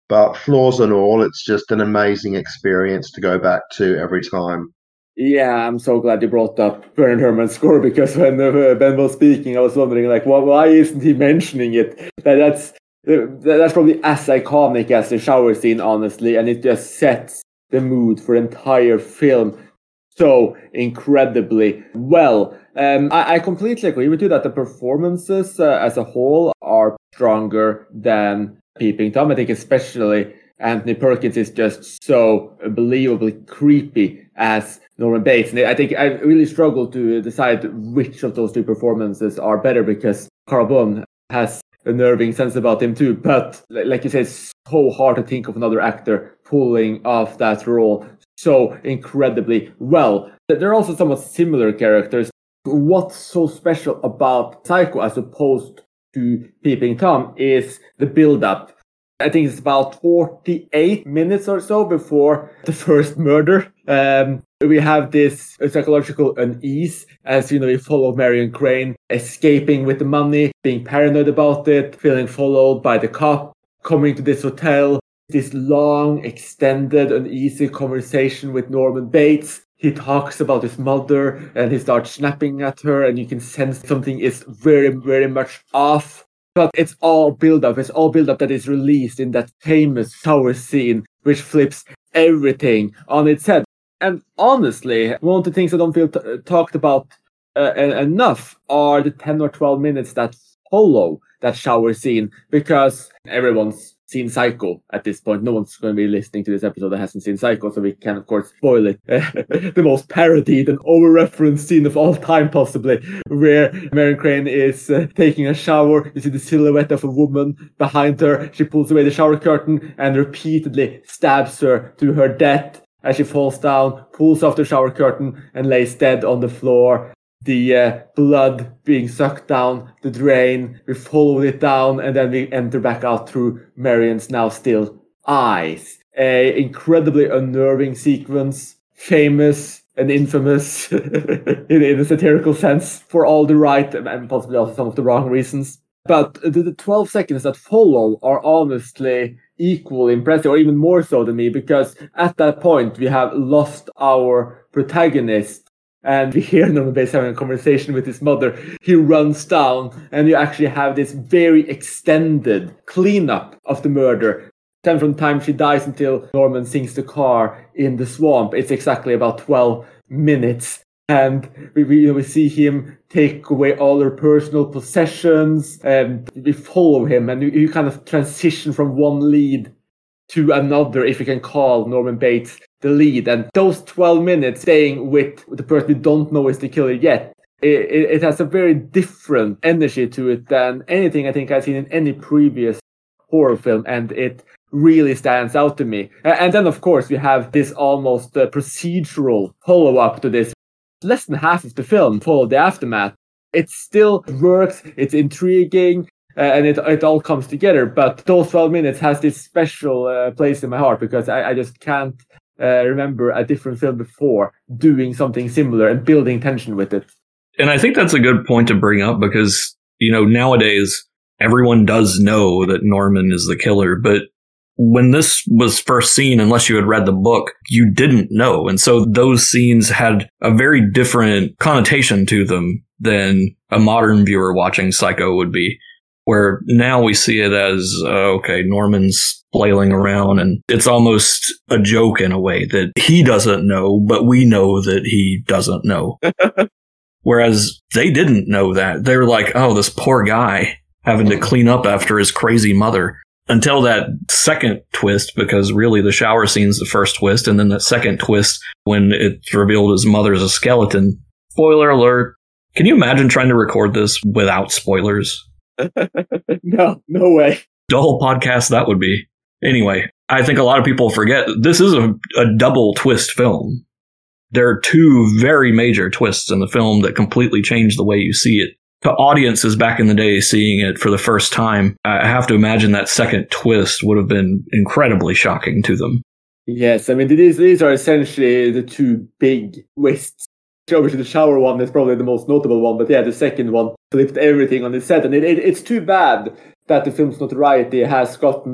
D: But flaws and all, it's just an amazing experience to go back to every time.
B: Yeah, I'm so glad you brought up Bernard Herrmann's score, because when uh, Ben was speaking, I was wondering, like, well, why isn't he mentioning it? That, that's uh, that's probably as iconic as the shower scene, honestly, and it just sets the mood for the entire film so incredibly well. Um, I, I completely agree with you that the performances uh, as a whole are stronger than Peeping Tom. I think especially Anthony Perkins is just so unbelievably creepy as Norman Bates. And I think I really struggle to decide which of those two performances are better, because Carl Bohn has a nerving sense about him too. But like you said, it's so hard to think of another actor pulling off that role so incredibly well. There are also somewhat similar characters. What's so special about Psycho as opposed to Peeping Tom is the build-up. I think it's about forty-eight minutes or so before the first murder. Um, we have this psychological unease as, you know, we follow Marion Crane escaping with the money, being paranoid about it, feeling followed by the cop, coming to this hotel, this long, extended, uneasy conversation with Norman Bates. He talks about his mother and he starts snapping at her, and you can sense something is very, very much off. But it's all build-up. It's all build-up that is released in that famous shower scene, which flips everything on its head. And honestly, one of the things I don't feel t- talked about uh, enough are the ten or twelve minutes that follow that shower scene, because everyone's seen Psycho at this point. No one's going to be listening to this episode that hasn't seen Psycho, so we can, of course, spoil it. The most parodied and over-referenced scene of all time, possibly, where Marion Crane is uh, taking a shower. You see the silhouette of a woman behind her. She pulls away the shower curtain and repeatedly stabs her to her death as she falls down, pulls off the shower curtain, and lays dead on the floor. The uh, blood being sucked down the drain, we follow it down, and then we enter back out through Marion's now still eyes. A incredibly unnerving sequence, famous and infamous in, in a satirical sense for all the right and possibly also some of the wrong reasons. But the, the twelve seconds that follow are honestly equally impressive, or even more so than me, because at that point we have lost our protagonist. And we hear Norman Bates having a conversation with his mother. He runs down, and you actually have this very extended cleanup of the murder. Then from the time she dies until Norman sinks the car in the swamp, it's exactly about twelve minutes. And we, we, you know, we see him take away all her personal possessions, and we follow him, and you, you kind of transition from one lead to another, if you can call Norman Bates the lead. And those twelve minutes staying with the person we don't know is the killer yet, it, it, it has a very different energy to it than anything I think I've seen in any previous horror film, and it really stands out to me. And then, of course, we have this almost uh, procedural follow-up to this. Less than half of the film followed the aftermath. It still works, it's intriguing, Uh, and it it all comes together. But those twelve minutes has this special uh, place in my heart, because I, I just can't uh, remember a different film before doing something similar and building tension with it.
C: And I think that's a good point to bring up, because, you know, nowadays everyone does know that Norman is the killer, but when this was first seen, unless you had read the book, you didn't know. And so those scenes had a very different connotation to them than a modern viewer watching Psycho would be. Where now we see it as, uh, okay, Norman's flailing around, and it's almost a joke in a way that he doesn't know, but we know that he doesn't know. Whereas they didn't know that. They were like, oh, this poor guy having to clean up after his crazy mother. Until that second twist, because really the shower scene's the first twist, and then that second twist when it's revealed his mother's a skeleton. Spoiler alert. Can you imagine trying to record this without spoilers?
B: No, no way.
C: The whole podcast that would be. Anyway, I think a lot of people forget this is a, a double twist film. There are two very major twists in the film that completely change the way you see it. To audiences back in the day seeing it for the first time, I have to imagine that second twist would have been incredibly shocking to them.
B: Yes, I mean, these, these are essentially the two big twists. Obviously, the shower one is probably the most notable one, but yeah, the second one flipped everything on its head. And it, it, it's too bad that the film's notoriety has gotten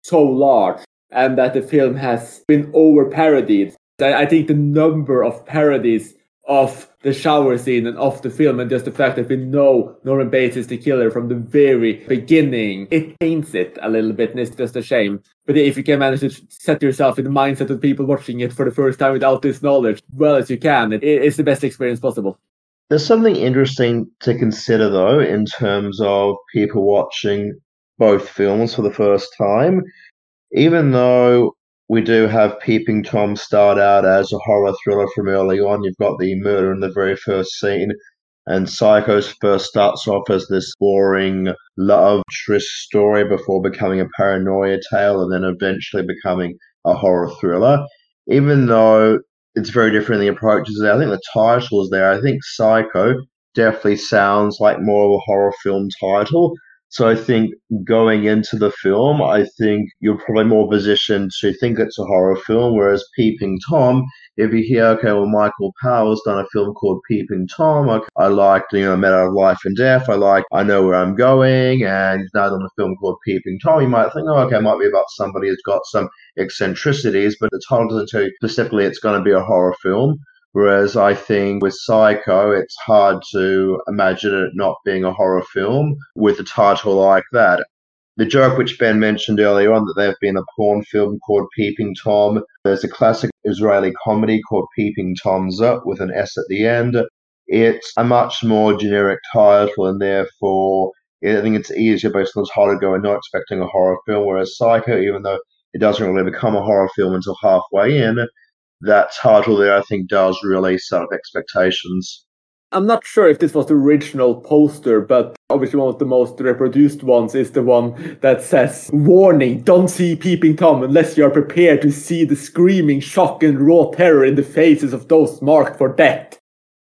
B: so large and that the film has been over-parodied. I think the number of parodies of the shower scene and of the film, and just the fact that we know Norman Bates is the killer from the very beginning, it paints it a little bit, and it's just a shame. But if you can manage to set yourself in the mindset of people watching it for the first time without this knowledge, well as you can, it, it's the best experience possible.
D: There's something interesting to consider, though, in terms of people watching both films for the first time. Even though we do have Peeping Tom start out as a horror thriller from early on, you've got the murder in the very first scene, and Psycho first starts off as this boring love tryst story before becoming a paranoia tale and then eventually becoming a horror thriller. Even though it's very different in the approaches there, I think the title is there. I think Psycho definitely sounds like more of a horror film title. So I think going into the film, I think you're probably more positioned to think it's a horror film, whereas Peeping Tom, if you hear, okay, well, Michael Powell's done a film called Peeping Tom, I, I liked, you know, Matter of Life and Death, I like I Know Where I'm Going, and he's now done a film called Peeping Tom, you might think, oh, okay, it might be about somebody who's got some eccentricities, but the title doesn't tell you specifically it's going to be a horror film. Whereas I think with Psycho, it's hard to imagine it not being a horror film with a title like that. The joke which Ben mentioned earlier on, that there's been a porn film called Peeping Tom. There's a classic Israeli comedy called Peeping Tomza with an S at the end. It's a much more generic title, and therefore I think it's easier based on the title to go and not expecting a horror film. Whereas Psycho, even though it doesn't really become a horror film until halfway in, that title there, I think, does really set up expectations.
B: I'm not sure if this was the original poster, but obviously one of the most reproduced ones is the one that says, "Warning, don't see Peeping Tom unless you are prepared to see the screaming shock and raw terror in the faces of those marked for death.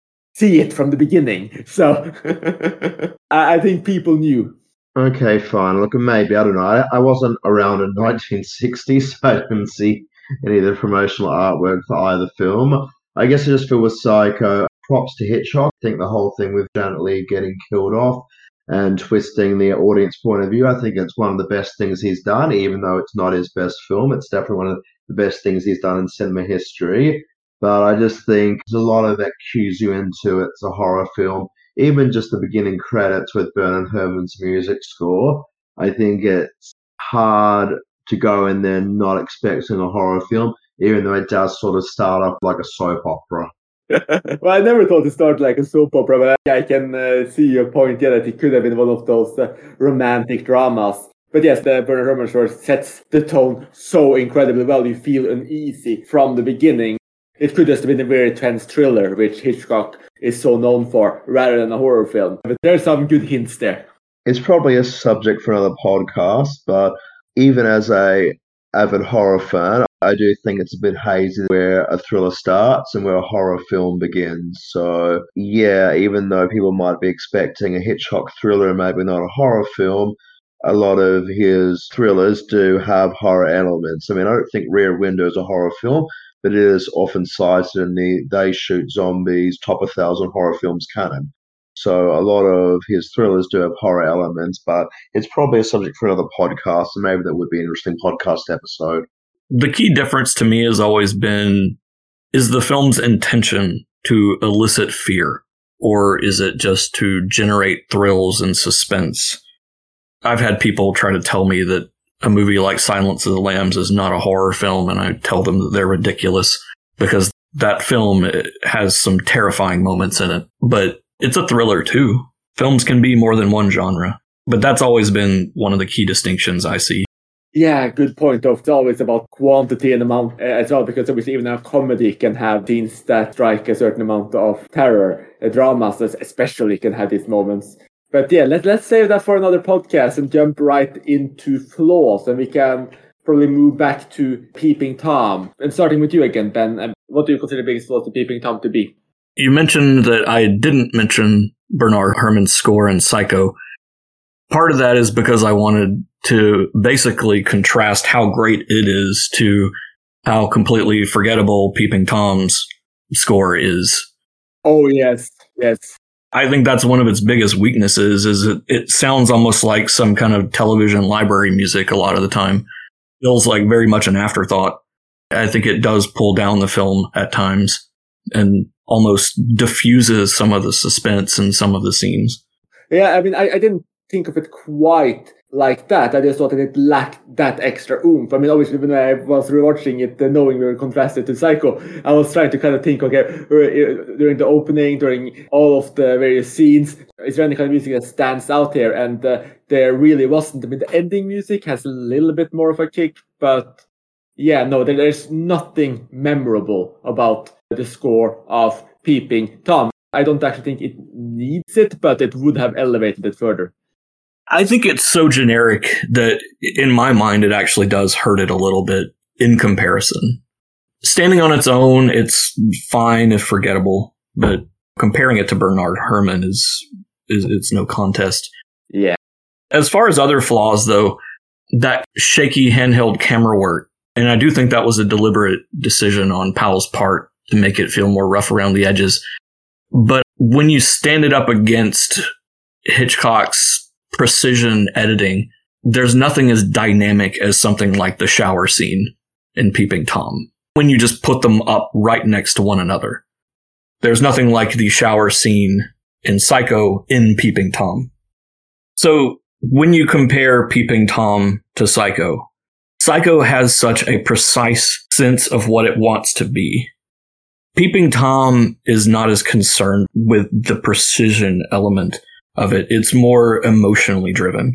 B: See it from the beginning." So I think people knew.
D: Okay, fine. Look, maybe, I don't know. I, I wasn't around in nineteen sixty, so I didn't see any of the promotional artwork for either film. I guess I just feel with Psycho, props to Hitchcock. I think the whole thing with Janet Leigh getting killed off and twisting the audience point of view, I think it's one of the best things he's done, even though it's not his best film. It's definitely one of the best things he's done in cinema history. But I just think there's a lot of that cues you into it's a horror film. Even just the beginning credits with Bernard Herrmann's music score, I think it's hard to go in there not expecting a horror film, even though it does sort of start off like a soap opera.
B: Well, I never thought it started like a soap opera, but I can uh, see your point, yeah, that it could have been one of those uh, romantic dramas. But yes, the Bernard Herrmann score sets the tone so incredibly well. You feel uneasy from the beginning. It could just have been a very tense thriller, which Hitchcock is so known for, rather than a horror film. But there's some good hints there.
D: It's probably a subject for another podcast, but even as a avid horror fan, I do think it's a bit hazy where a thriller starts and where a horror film begins. So, yeah, even though people might be expecting a Hitchcock thriller and maybe not a horror film, a lot of his thrillers do have horror elements. I mean, I don't think Rear Window is a horror film, but it is often cited in the They Shoot Zombies top one thousand horror films canon. So a lot of his thrillers do have horror elements, but it's probably a subject for another podcast, and maybe that would be an interesting podcast episode.
C: The key difference to me has always been, is the film's intention to elicit fear, or is it just to generate thrills and suspense? I've had people try to tell me that a movie like Silence of the Lambs is not a horror film, and I tell them that they're ridiculous, because that film has some terrifying moments in it, but it's a thriller too. Films can be more than one genre, but that's always been one of the key distinctions I see.
B: Yeah, good point. Though. It's always about quantity and amount uh, as well, because obviously even a comedy can have scenes that strike a certain amount of terror. Uh, dramas especially can have these moments. But yeah, let, let's save that for another podcast and jump right into flaws, and we can probably move back to Peeping Tom. And starting with you again, Ben, um, what do you consider the biggest flaws to Peeping Tom to be?
C: You mentioned that I didn't mention Bernard Herrmann's score in Psycho. Part of that is because I wanted to basically contrast how great it is to how completely forgettable Peeping Tom's score is.
B: Oh, yes, yes.
C: I think that's one of its biggest weaknesses, is it, it sounds almost like some kind of television library music a lot of the time. feels like very much an afterthought. I think it does pull down the film at times and almost diffuses some of the suspense in some of the scenes.
B: Yeah, I mean, I, I didn't think of it quite like that. I just thought that it lacked that extra oomph. I mean, obviously, when I was rewatching it, uh, knowing we were contrasted to Psycho, I was trying to kind of think, okay, during the opening, during all of the various scenes, is there any kind of music that stands out here? And uh, there really wasn't. I mean, the ending music has a little bit more of a kick, but yeah, no, there, there's nothing memorable about the score of Peeping Tom. I don't actually think it needs it, but it would have elevated it further.
C: I think it's so generic that in my mind, it actually does hurt it a little bit in comparison. Standing on its own, it's fine if forgettable, but comparing it to Bernard Herrmann is, is it's no contest.
B: Yeah.
C: As far as other flaws, though, that shaky handheld camera work, and I do think that was a deliberate decision on Powell's part to make it feel more rough around the edges. But when you stand it up against Hitchcock's precision editing, there's nothing as dynamic as something like the shower scene in Peeping Tom. When you just put them up right next to one another, there's nothing like the shower scene in Psycho in Peeping Tom. So when you compare Peeping Tom to Psycho, Psycho has such a precise sense of what it wants to be. Peeping Tom is not as concerned with the precision element of it. It's more emotionally driven.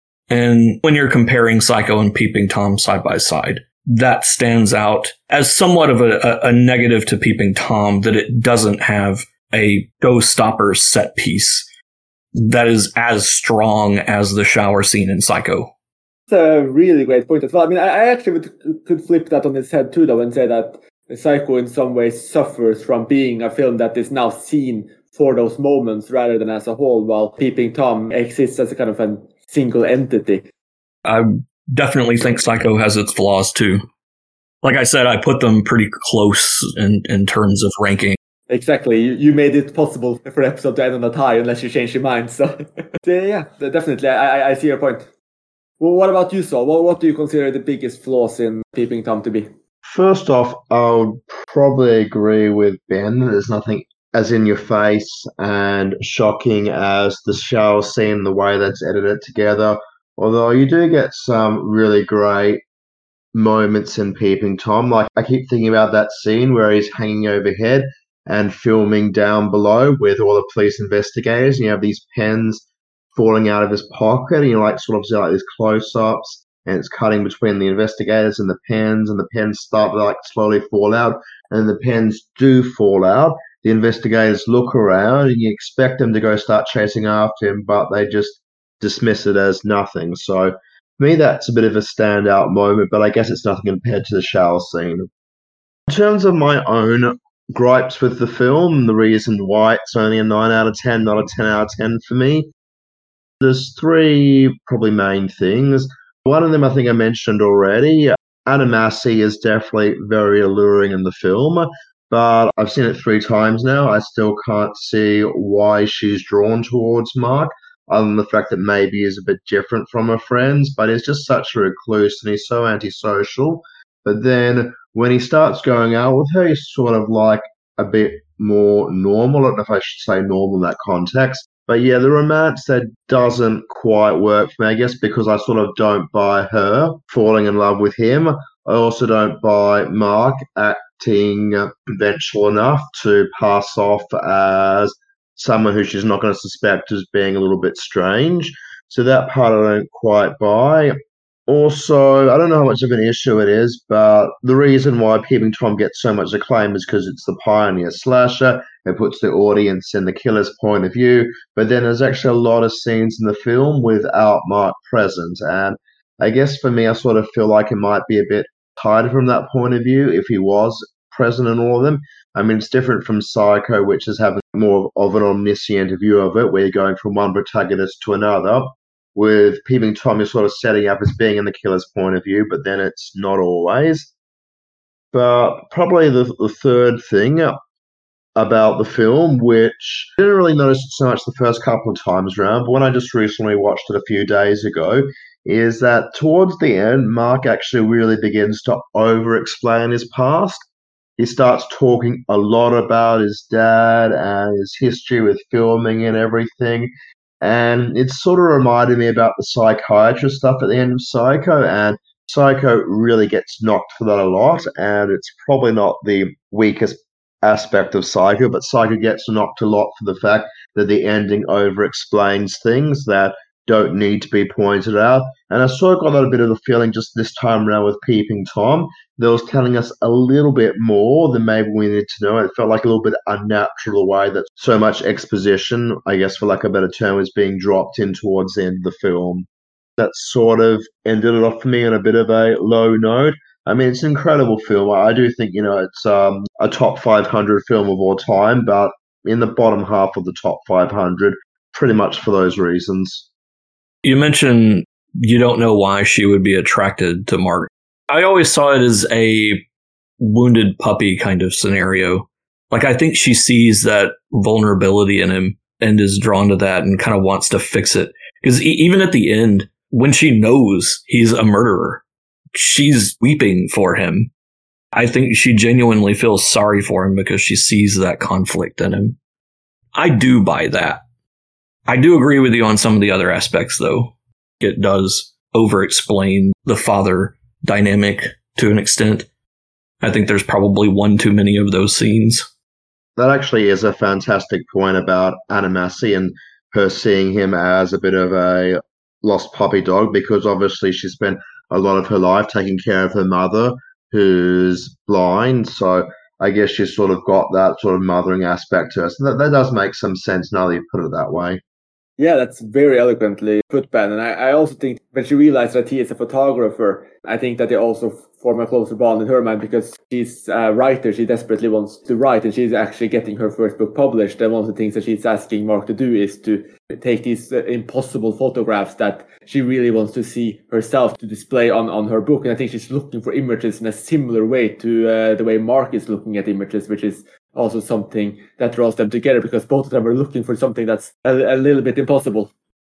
C: And when you're comparing Psycho and Peeping Tom side by side, that stands out as somewhat of a, a, a negative to Peeping Tom, that it doesn't have a showstopper set piece that is as strong as the shower scene in Psycho.
B: That's a really great point as well. I mean, I, I actually would, could flip that on its head too, though, and say that Psycho in some ways suffers from being a film that is now seen for those moments rather than as a whole, while Peeping Tom exists as a kind of a single entity.
C: I definitely think Psycho has its flaws too. Like I said, I put them pretty close in, in terms of ranking.
B: Exactly. You, you made it possible for the episode to end on that high unless you change your mind. So, yeah, definitely. I, I see your point. Well, what about you, Saul? What, what do you consider the biggest flaws in Peeping Tom to be?
D: First off, I would probably agree with Ben. There's nothing as in your face and shocking as the shower scene, the way that's edited together. Although you do get some really great moments in Peeping Tom. Like, I keep thinking about that scene where he's hanging overhead and filming down below with all the police investigators. And you have these pens falling out of his pocket, and you like sort of see like these close-ups, and it's cutting between the investigators and the pens, and the pens start to like slowly fall out, and the pens do fall out. The investigators look around, and you expect them to go start chasing after him, but they just dismiss it as nothing. So, for me, that's a bit of a standout moment, but I guess it's nothing compared to the shower scene. In terms of my own gripes with the film, the reason why it's only a nine out of ten, not a ten out of ten for me, there's three probably main things. One of them I think I mentioned already. Anna Massey is definitely very alluring in the film, but I've seen it three times now. I still can't see why she's drawn towards Mark, other than the fact that maybe he's a bit different from her friends, but he's just such a recluse and he's so antisocial. But then when he starts going out with her, he's sort of like a bit more normal. I don't know if I should say normal in that context. But yeah, the romance that doesn't quite work for me, I guess because I sort of don't buy her falling in love with him. I also don't buy Mark acting conventional enough to pass off as someone who she's not going to suspect as being a little bit strange. So that part I don't quite buy. Also, I don't know how much of an issue it is, but the reason why Peeping Tom gets so much acclaim is because it's the pioneer slasher. It puts the audience in the killer's point of view, but then there's actually a lot of scenes in the film without Mark present. And I guess for me, I sort of feel like it might be a bit tighter from that point of view if he was present in all of them. I mean, it's different from Psycho, which is having more of an omniscient view of it, where you're going from one protagonist to another. With Peeping Tom, you're sort of setting up as being in the killer's point of view, but then it's not always. But probably the, the third thing about the film, which I didn't really notice it so much the first couple of times around, but when I just recently watched it a few days ago, is that towards the end, Mark actually really begins to over-explain his past. He starts talking a lot about his dad and his history with filming and everything. And it sort of reminded me about the psychiatrist stuff at the end of Psycho. And Psycho really gets knocked for that a lot. And it's probably not the weakest aspect of Psycho, but Psycho gets knocked a lot for the fact that the ending over-explains things that don't need to be pointed out. And I sort of got a bit of a feeling just this time around with Peeping Tom that was telling us a little bit more than maybe we need to know. It felt like a little bit unnatural the way that so much exposition, I guess for lack of a better term, was being dropped in towards the end of the film. That sort of ended it off for me on a bit of a low note. I mean, it's an incredible film. I do think, you know, it's um, a top five hundred film of all time, but in the bottom half of the top five hundred, pretty much for those reasons.
C: You mentioned you don't know why she would be attracted to Mark. I always saw it as a wounded puppy kind of scenario. Like, I think she sees that vulnerability in him and is drawn to that and kind of wants to fix it. Because e- even at the end, when she knows he's a murderer, she's weeping for him. I think she genuinely feels sorry for him because she sees that conflict in him. I do buy that. I do agree with you on some of the other aspects, though. It does over-explain the father dynamic to an extent. I think there's probably one too many of those scenes.
D: That actually is a fantastic point about Anna Massey and her seeing him as a bit of a lost puppy dog, because obviously she spent a lot of her life taking care of her mother, who's blind. So I guess she's sort of got that sort of mothering aspect to her. So that, that does make some sense now that you put it that way.
B: Yeah, that's very eloquently put, Ben. And I, I also think when she realized that he is a photographer, I think that they also form a closer bond in her mind, because she's a writer. She desperately wants to write, and she's actually getting her first book published. And one of the things that she's asking Mark to do is to take these uh, impossible photographs that she really wants to see herself to display on, on her book. And I think she's looking for images in a similar way to uh, the way Mark is looking at images, which is also something that draws them together, because both of them are looking for something that's a, a little bit impossible.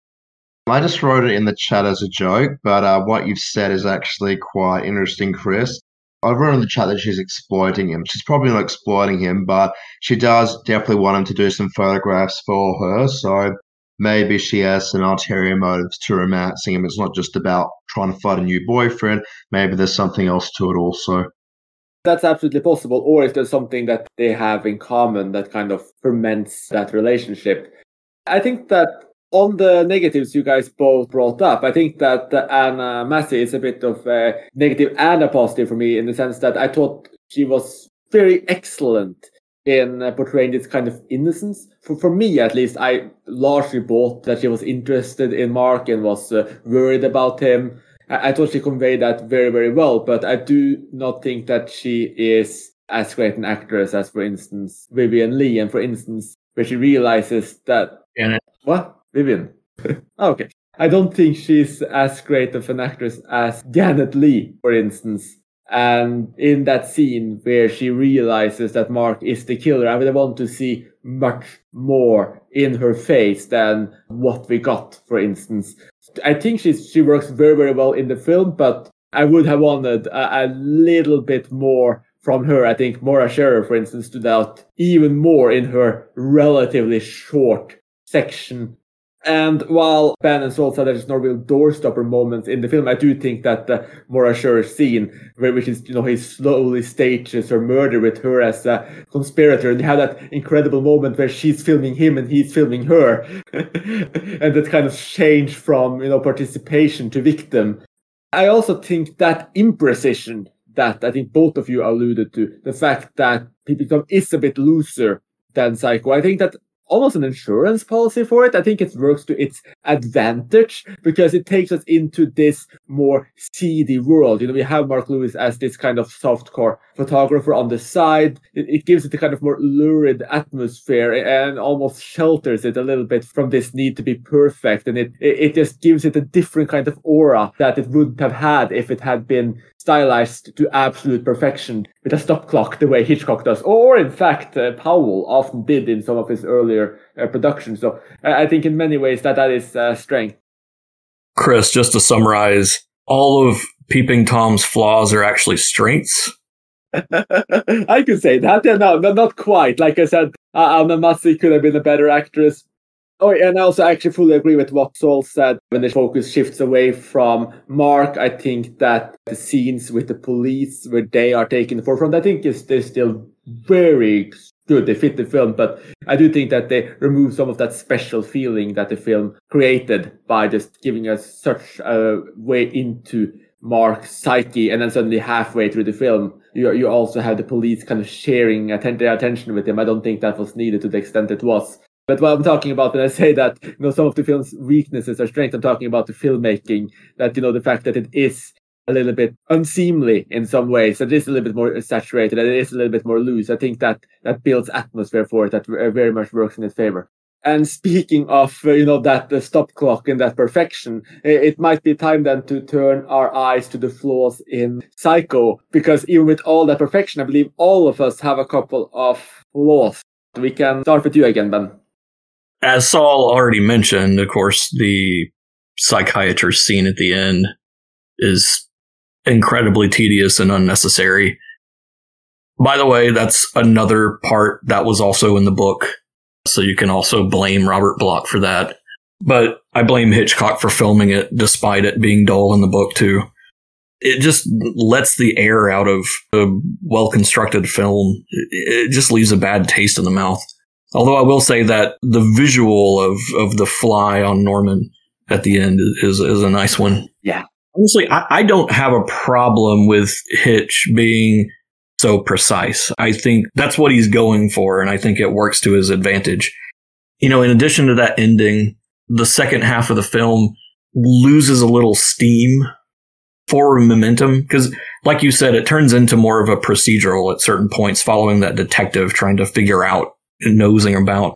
D: I just wrote it in the chat as a joke, but uh, what you've said is actually quite interesting, Chris. I wrote in the chat that she's exploiting him. She's probably not exploiting him, but she does definitely want him to do some photographs for her. So maybe she has some ulterior motives to romancing him. It's not just about trying to find a new boyfriend. Maybe there's something else to it also.
B: That's absolutely possible. Or if there's something that they have in common that kind of ferments that relationship. I think that on the negatives you guys both brought up, I think that uh, Anna Massey is a bit of a negative and a positive for me, in the sense that I thought she was very excellent in uh, portraying this kind of innocence. For, for me, at least, I largely bought that she was interested in Mark and was uh, worried about him. I, I thought she conveyed that very, very well, but I do not think that she is as great an actress as, for instance, Vivien Leigh, and for instance, where she realizes that...
C: Janet.
B: What? Vivien? Okay. I don't think she's as great of an actress as Janet Leigh, for instance. And in that scene where she realizes that Mark is the killer, I would want to see much more in her face than what we got, for instance. I think she's, she works very, very well in the film, but I would have wanted a, a little bit more from her. I think Maura Scherer, for instance, stood out even more in her relatively short section. And while Ben and Sol said there's no real doorstopper moments in the film, I do think that the Maura Scherer scene, where which is, you know, he slowly stages her murder with her as a conspirator, and you have that incredible moment where she's filming him and he's filming her, and that kind of change from, you know, participation to victim. I also think that imprecision that I think both of you alluded to, the fact that Peeping Tom is a bit looser than Psycho, I think that almost an insurance policy for it. I think it works to its advantage because it takes us into this more seedy world. You know, we have Mark Lewis as this kind of softcore photographer on the side. It, it gives it a kind of more lurid atmosphere and almost shelters it a little bit from this need to be perfect. And it, it, it just gives it a different kind of aura that it wouldn't have had if it had been stylized to absolute perfection with a stop clock the way Hitchcock does, or in fact uh, Powell often did in some of his earlier uh, productions. So uh, I think in many ways that that is uh, strength.
C: Chris, just to summarize, all of Peeping Tom's flaws are actually strengths.
B: I could say that. Yeah, no, but not quite. Like I said, uh, Alma Massey could have been a better actress. Oh, and I also actually fully agree with what Saul said. When the focus shifts away from Mark, I think that the scenes with the police where they are taking the forefront, I think is they're still very good. They fit the film, but I do think that they remove some of that special feeling that the film created by just giving us such a way into Mark's psyche, and then suddenly halfway through the film, you you also have the police kind of sharing atten- their attention with him. I don't think that was needed to the extent it was. But what I'm talking about when I say that, you know, some of the film's weaknesses are strengths, I'm talking about the filmmaking, that, you know, the fact that it is a little bit unseemly in some ways, that it is a little bit more saturated, that it is a little bit more loose. I think that that builds atmosphere for it, that very much works in its favor. And speaking of, uh, you know, that the stop clock and that perfection, it, it might be time then to turn our eyes to the flaws in Psycho, because even with all that perfection, I believe all of us have a couple of flaws. We can start with you again, Ben.
C: As Saul already mentioned, of course, the psychiatrist scene at the end is incredibly tedious and unnecessary. By the way, that's another part that was also in the book, so you can also blame Robert Bloch for that. But I blame Hitchcock for filming it, despite it being dull in the book, too. It just lets the air out of a well-constructed film. It just leaves a bad taste in the mouth. Although I will say that the visual of, of the fly on Norman at the end is is a nice one.
B: Yeah.
C: Honestly, I, I don't have a problem with Hitch being so precise. I think that's what he's going for, and I think it works to his advantage. You know, in addition to that ending, the second half of the film loses a little steam, forward momentum, because, like you said, it turns into more of a procedural at certain points, following that detective trying to figure out and nosing about.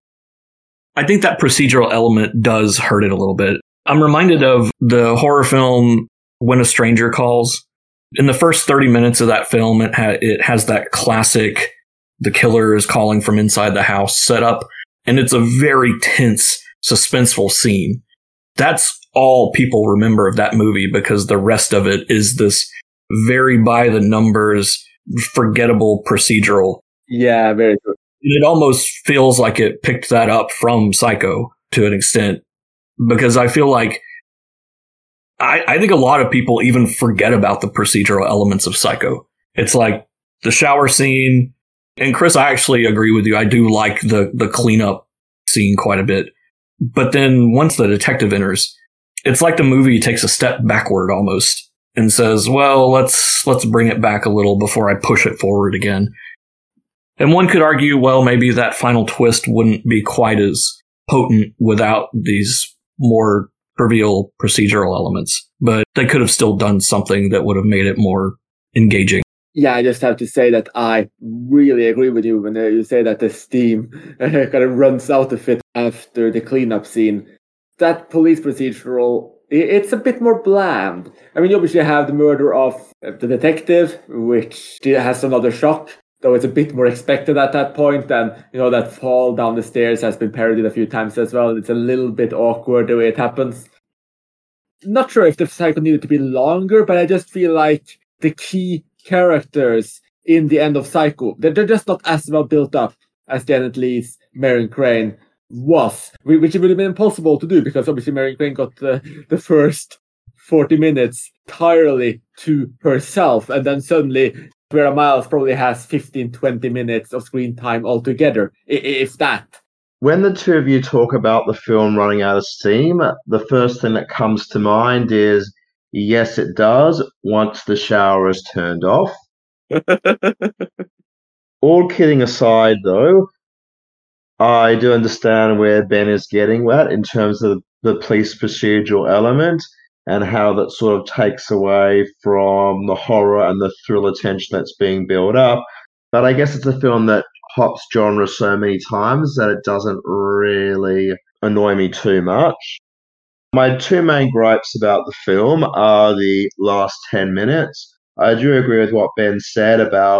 C: I think that procedural element does hurt it a little bit. I'm reminded of the horror film When a Stranger Calls. In the first thirty minutes of that film, it, ha- it has that classic, the killer is calling from inside the house set up, and it's a very tense, suspenseful scene. That's all people remember of that movie, because the rest of it is this very by the numbers, forgettable procedural.
B: Yeah, very good.
C: It almost feels like it picked that up from Psycho to an extent, because I feel like I, I think a lot of people even forget about the procedural elements of Psycho. It's like the shower scene, and Chris, I actually agree with you. I do like the, the cleanup scene quite a bit. But then once the detective enters, it's like the movie takes a step backward almost and says, well, let's let's bring it back a little before I push it forward again. And one could argue, well, maybe that final twist wouldn't be quite as potent without these more trivial procedural elements, but they could have still done something that would have made it more engaging.
B: Yeah, I just have to say that I really agree with you when you say that the steam kind of runs out of it after the cleanup scene. That police procedural, it's a bit more bland. I mean, you obviously have the murder of the detective, which has another shock, though it's a bit more expected at that point. And, you know, that fall down the stairs has been parodied a few times as well. It's a little bit awkward the way it happens. Not sure if the cycle needed to be longer, but I just feel like the key characters in the end of Psycho, they're, they're just not as well built up as Janet Leigh's Marion Crane was, which it would have been impossible to do, because obviously Marion Crane got the, the first forty minutes entirely to herself, and then suddenly Vera Miles probably has fifteen, twenty minutes of screen time altogether, if that.
D: When the two of you talk about the film running out of steam, the first thing that comes to mind is, yes, it does, once the shower is turned off. All kidding aside, though, I do understand where Ben is getting at in terms of the police procedural element and how that sort of takes away from the horror and the thriller tension that's being built up. But I guess it's a film that hops genre so many times that it doesn't really annoy me too much. My two main gripes about the film are the last ten minutes. I do agree with what Ben said about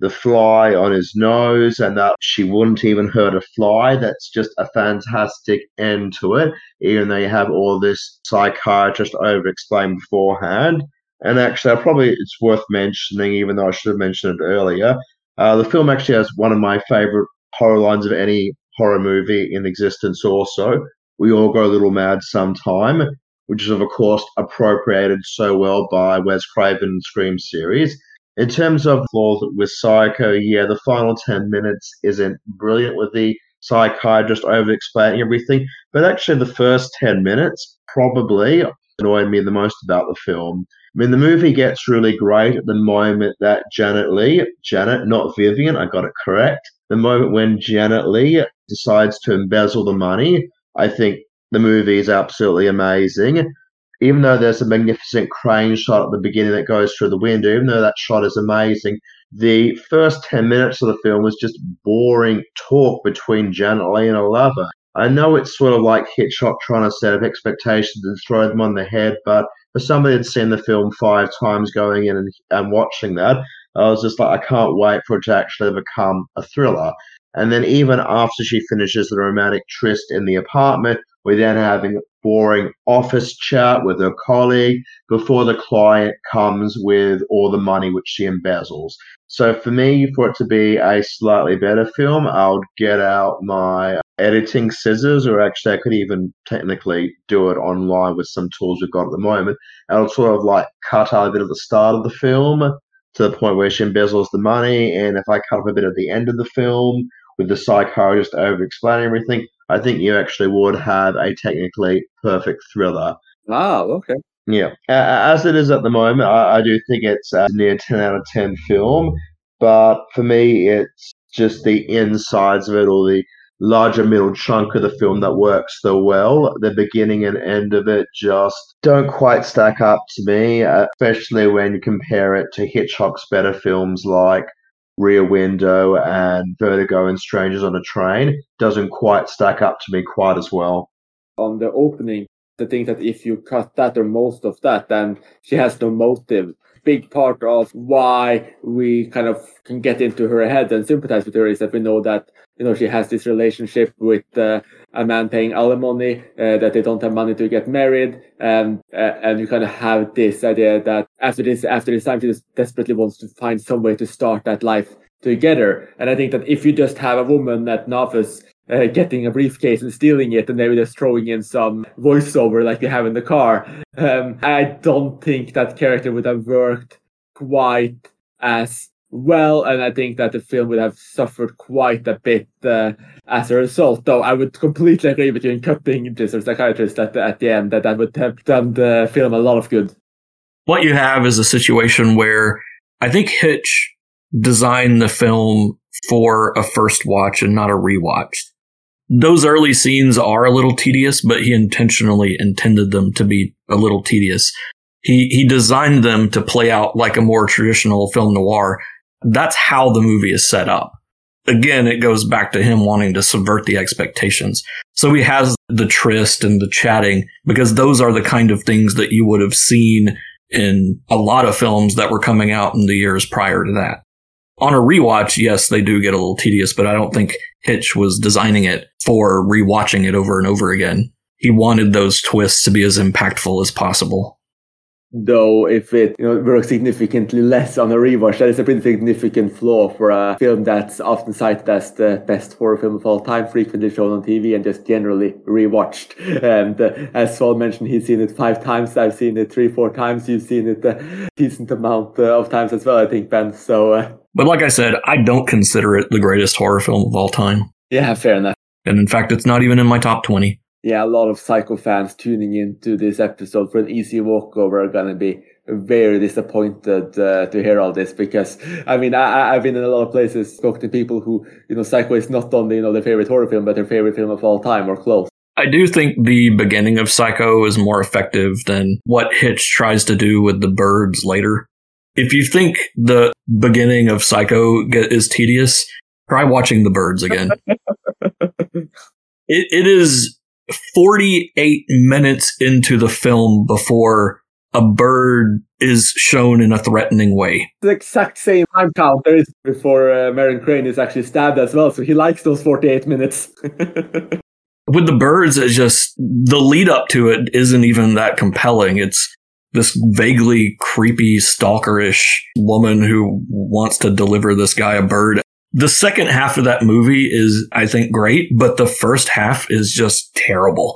D: the fly on his nose and that she wouldn't even hurt a fly. That's just a fantastic end to it, even though you have all this psychiatrist over-explained beforehand. And actually, I probably it's worth mentioning, even though I should have mentioned it earlier, uh, the film actually has one of my favorite horror lines of any horror movie in existence also. We all go a little mad sometime, which is, of course, appropriated so well by Wes Craven's Scream series. In terms of flaws with Psycho, yeah, the final ten minutes isn't brilliant with the psychiatrist over-explaining everything, but actually the first ten minutes probably annoyed me the most about the film. I mean, the movie gets really great at the moment that Janet Leigh, Janet, not Vivian, I got it correct, the moment when Janet Leigh decides to embezzle the money, I think the movie is absolutely amazing. Even though there's a magnificent crane shot at the beginning that goes through the window, even though that shot is amazing, the first ten minutes of the film was just boring talk between Janet Leigh and her lover. I know it's sort of like Hitchcock trying to set up expectations and throw them on the head, but for somebody that's seen the film five times going in and, and watching that, I was just like, I can't wait for it to actually become a thriller. And then even after she finishes the romantic tryst in the apartment, we're then having a boring office chat with her colleague before the client comes with all the money which she embezzles. So for me, for it to be a slightly better film, I would get out my editing scissors, or actually I could even technically do it online with some tools we've got at the moment. And I'll sort of like cut out a bit of the start of the film to the point where she embezzles the money. And if I cut up a bit at the end of the film with the psychiatrist over-explaining everything, I think you actually would have a technically perfect thriller.
B: Wow, okay.
D: Yeah. As it is at the moment, I, I do think it's a near ten out of ten film. But for me, it's just the insides of it, or the larger middle chunk of the film that works so well. The beginning and end of it just don't quite stack up to me, especially when you compare it to Hitchcock's better films like Rear Window and Vertigo and Strangers on a Train. Doesn't quite stack up to me quite as well.
B: On the opening, I think that if you cut that or most of that, then she has no motive. Big part of why we kind of can get into her head and sympathize with her is that we know that, you know, she has this relationship with uh, a man paying alimony, uh, that they don't have money to get married, and uh, and you kind of have this idea that after this after this time she just desperately wants to find some way to start that life together. And I think that if you just have a woman at an office uh, getting a briefcase and stealing it, and maybe just throwing in some voiceover like you have in the car, um, I don't think that character would have worked quite as well, and I think that the film would have suffered quite a bit uh, as a result. Though I would completely agree with you in cutting this or psychiatrist at the, at the end, that that would have done the film a lot of good.
C: What you have is a situation where I think Hitch designed the film for a first watch and not a rewatch. Those early scenes are a little tedious, but he intentionally intended them to be a little tedious. He he designed them to play out like a more traditional film noir. That's how the movie is set up. Again, it goes back to him wanting to subvert the expectations. So he has the tryst and the chatting, because those are the kind of things that you would have seen in a lot of films that were coming out in the years prior to that. On a rewatch, yes, they do get a little tedious, but I don't think Hitch was designing it for rewatching it over and over again. He wanted those twists to be as impactful as possible.
B: Though if it, you know, works significantly less on a rewatch, that is a pretty significant flaw for a film that's often cited as the best horror film of all time, frequently shown on T V and just generally rewatched. And uh, as Saul mentioned, he's seen it five times. I've seen it three, four times. You've seen it a decent amount uh, of times as well, I think, Ben. So, uh,
C: but like I said, I don't consider it the greatest horror film of all time.
B: Yeah, fair enough.
C: And in fact, it's not even in my top twenty.
B: Yeah, a lot of Psycho fans tuning into this episode for an easy walkover are going to be very disappointed uh, to hear all this, because, I mean, I, I've been in a lot of places, spoke to people who, you know, Psycho is not only, you know, their favorite horror film, but their favorite film of all time or close.
C: I do think the beginning of Psycho is more effective than what Hitch tries to do with the birds later. If you think the beginning of Psycho is tedious, try watching the birds again. it, it is forty-eight minutes into the film before a bird is shown in a threatening way.
B: The exact same time count there is before uh, Marion Crane is actually stabbed as well, so he likes those forty-eight minutes.
C: With the birds, it's just the lead up to it isn't even that compelling. It's this vaguely creepy, stalkerish woman who wants to deliver this guy a bird. The second half of that movie is, I think, great, but the first half is just terrible.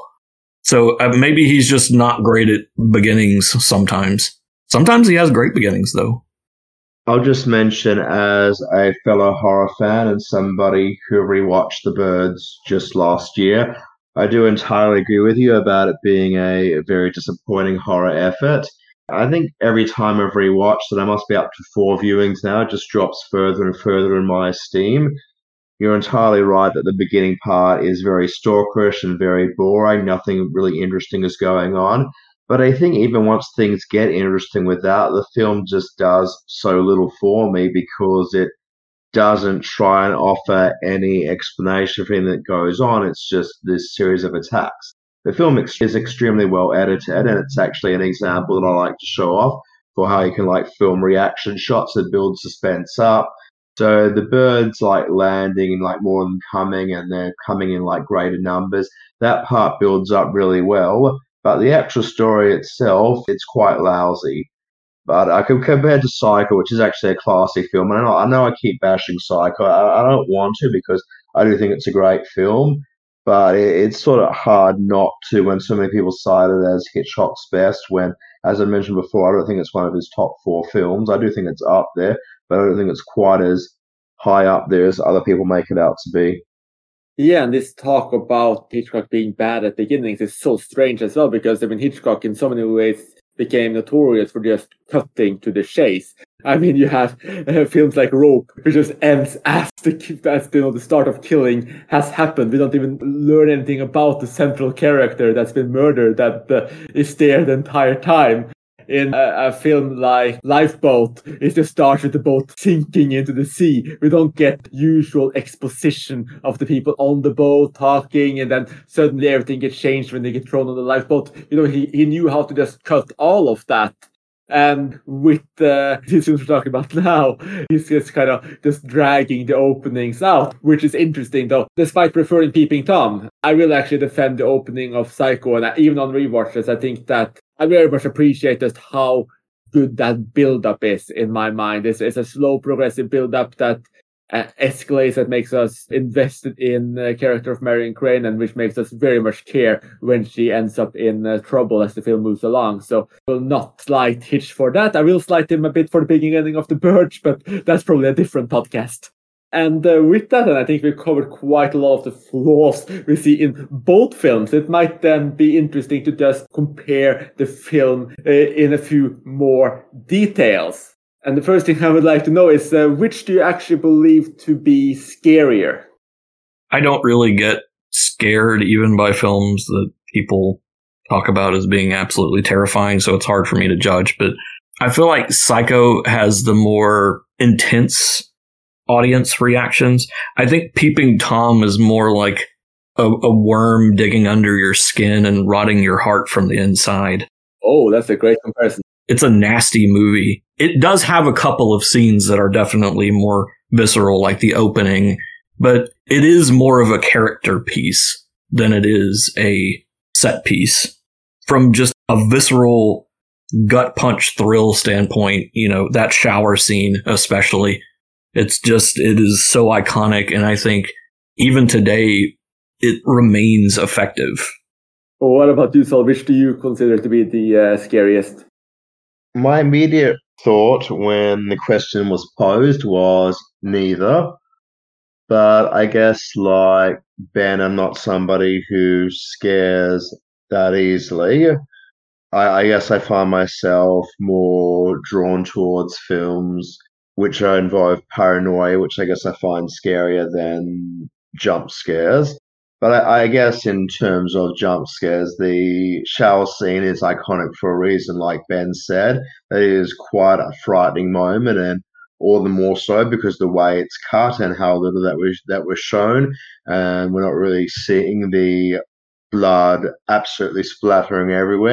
C: So uh, maybe he's just not great at beginnings sometimes. Sometimes he has great beginnings, though.
D: I'll just mention, as a fellow horror fan and somebody who rewatched The Birds just last year, I do entirely agree with you about it being a very disappointing horror effort. I think every time I've rewatched it, I must be up to four viewings now, it just drops further and further in my esteem. You're entirely right that the beginning part is very stalkerish and very boring. Nothing really interesting is going on. But I think even once things get interesting with that, the film just does so little for me because it doesn't try and offer any explanation for anything that goes on. It's just this series of attacks. The film is extremely well edited, and it's actually an example that I like to show off for how you can like film reaction shots that build suspense up. So the birds like landing and like more of them coming, and they're coming in like greater numbers. That part builds up really well. But the actual story itself, it's quite lousy. But I can compare to Psycho, which is actually a classic film. And I know I, know I keep bashing Psycho. I, I don't want to because I do think it's a great film. But it, it's sort of hard not to when so many people cite it as Hitchcock's best when, as I mentioned before, I don't think it's one of his top four films. I do think it's up there, but I don't think it's quite as high up there as other people make it out to be.
B: Yeah, and this talk about Hitchcock being bad at beginnings is so strange as well, because I mean, Hitchcock in so many ways became notorious for just cutting to the chase. I mean, you have uh, films like Rope, which just ends as the, as, you know, the start of killing has happened. We don't even learn anything about the central character that's been murdered that uh, is there the entire time. In a, a film like Lifeboat, it just starts with the boat sinking into the sea. We don't get usual exposition of the people on the boat talking, and then suddenly everything gets changed when they get thrown on the lifeboat. You know, he, he knew how to just cut all of that. And with uh, the films we're talking about now, he's just kind of just dragging the openings out, which is interesting though. Despite preferring Peeping Tom, I will actually defend the opening of Psycho, and I, even on rewatches, I think that I very much appreciate just how good that build-up is in my mind. It's, it's a slow, progressive build-up that uh, escalates, that makes us invested in the character of Marion Crane, and which makes us very much care when she ends up in uh, trouble as the film moves along. So I will not slight Hitch for that. I will slight him a bit for the beginning of The Birds, but that's probably a different podcast. And uh, with that, and I think we've covered quite a lot of the flaws we see in both films. It might then be interesting to just compare the film uh, in a few more details. And the first thing I would like to know is, uh, which do you actually believe to be scarier?
C: I don't really get scared even by films that people talk about as being absolutely terrifying, so it's hard for me to judge. But I feel like Psycho has the more intense audience reactions. I think Peeping Tom is more like a, a worm digging under your skin and rotting your heart from the inside.
B: Oh, that's a great comparison.
C: It's a nasty movie. It does have a couple of scenes that are definitely more visceral, like the opening, but it is more of a character piece than it is a set piece. From just a visceral gut punch thrill standpoint, you know, that shower scene especially, it's just, it is so iconic, and I think even today, it remains effective.
B: Well, what about you, Saul? Which do you consider to be the uh, scariest?
D: My immediate thought when the question was posed was neither. But I guess, like Ben, I'm not somebody who scares that easily. I, I guess I find myself more drawn towards films which involve paranoia, which I guess I find scarier than jump scares. But I, I guess in terms of jump scares, the shower scene is iconic for a reason, like Ben said. It is quite a frightening moment, and all the more so because the way it's cut and how little that was that was shown, and we're not really seeing the blood absolutely splattering everywhere.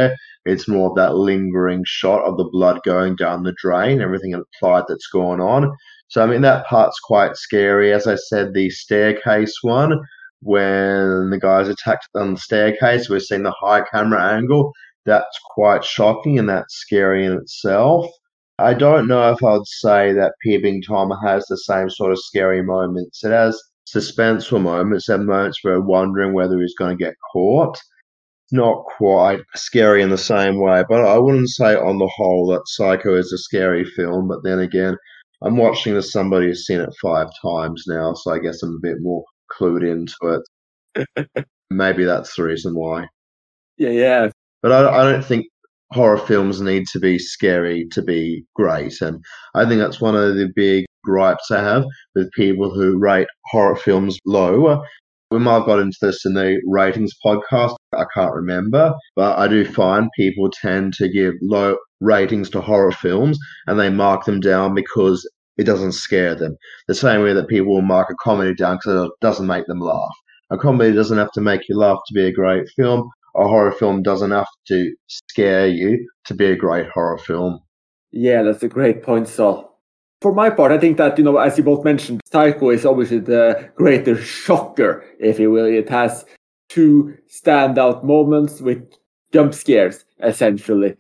D: It's more of that lingering shot of the blood going down the drain, everything implied that's going on. So, I mean, that part's quite scary. As I said, the staircase one, when the guys attacked on the staircase, we're seeing the high camera angle. That's quite shocking and that's scary in itself. I don't know if I'd say that Peeping Tom has the same sort of scary moments. It has suspenseful moments and moments where we're wondering whether he's going to get caught. Not quite scary in the same way, but I wouldn't say on the whole that Psycho is a scary film. But then again, I'm watching as somebody who's seen it five times now, so I guess I'm a bit more clued into it. Maybe that's the reason why.
B: Yeah, yeah.
D: But I, I don't think horror films need to be scary to be great, and I think that's one of the big gripes I have with people who rate horror films low. We might have got into this in the ratings podcast, I can't remember, but I do find people tend to give low ratings to horror films and they mark them down because it doesn't scare them. The same way that people will mark a comedy down because it doesn't make them laugh. A comedy doesn't have to make you laugh to be a great film. A horror film doesn't have to scare you to be a great horror film.
B: Yeah, that's a great point, Saul. For my part, I think that, you know, as you both mentioned, Psycho is obviously the greater shocker, if you will. It has two standout moments with jump scares, essentially.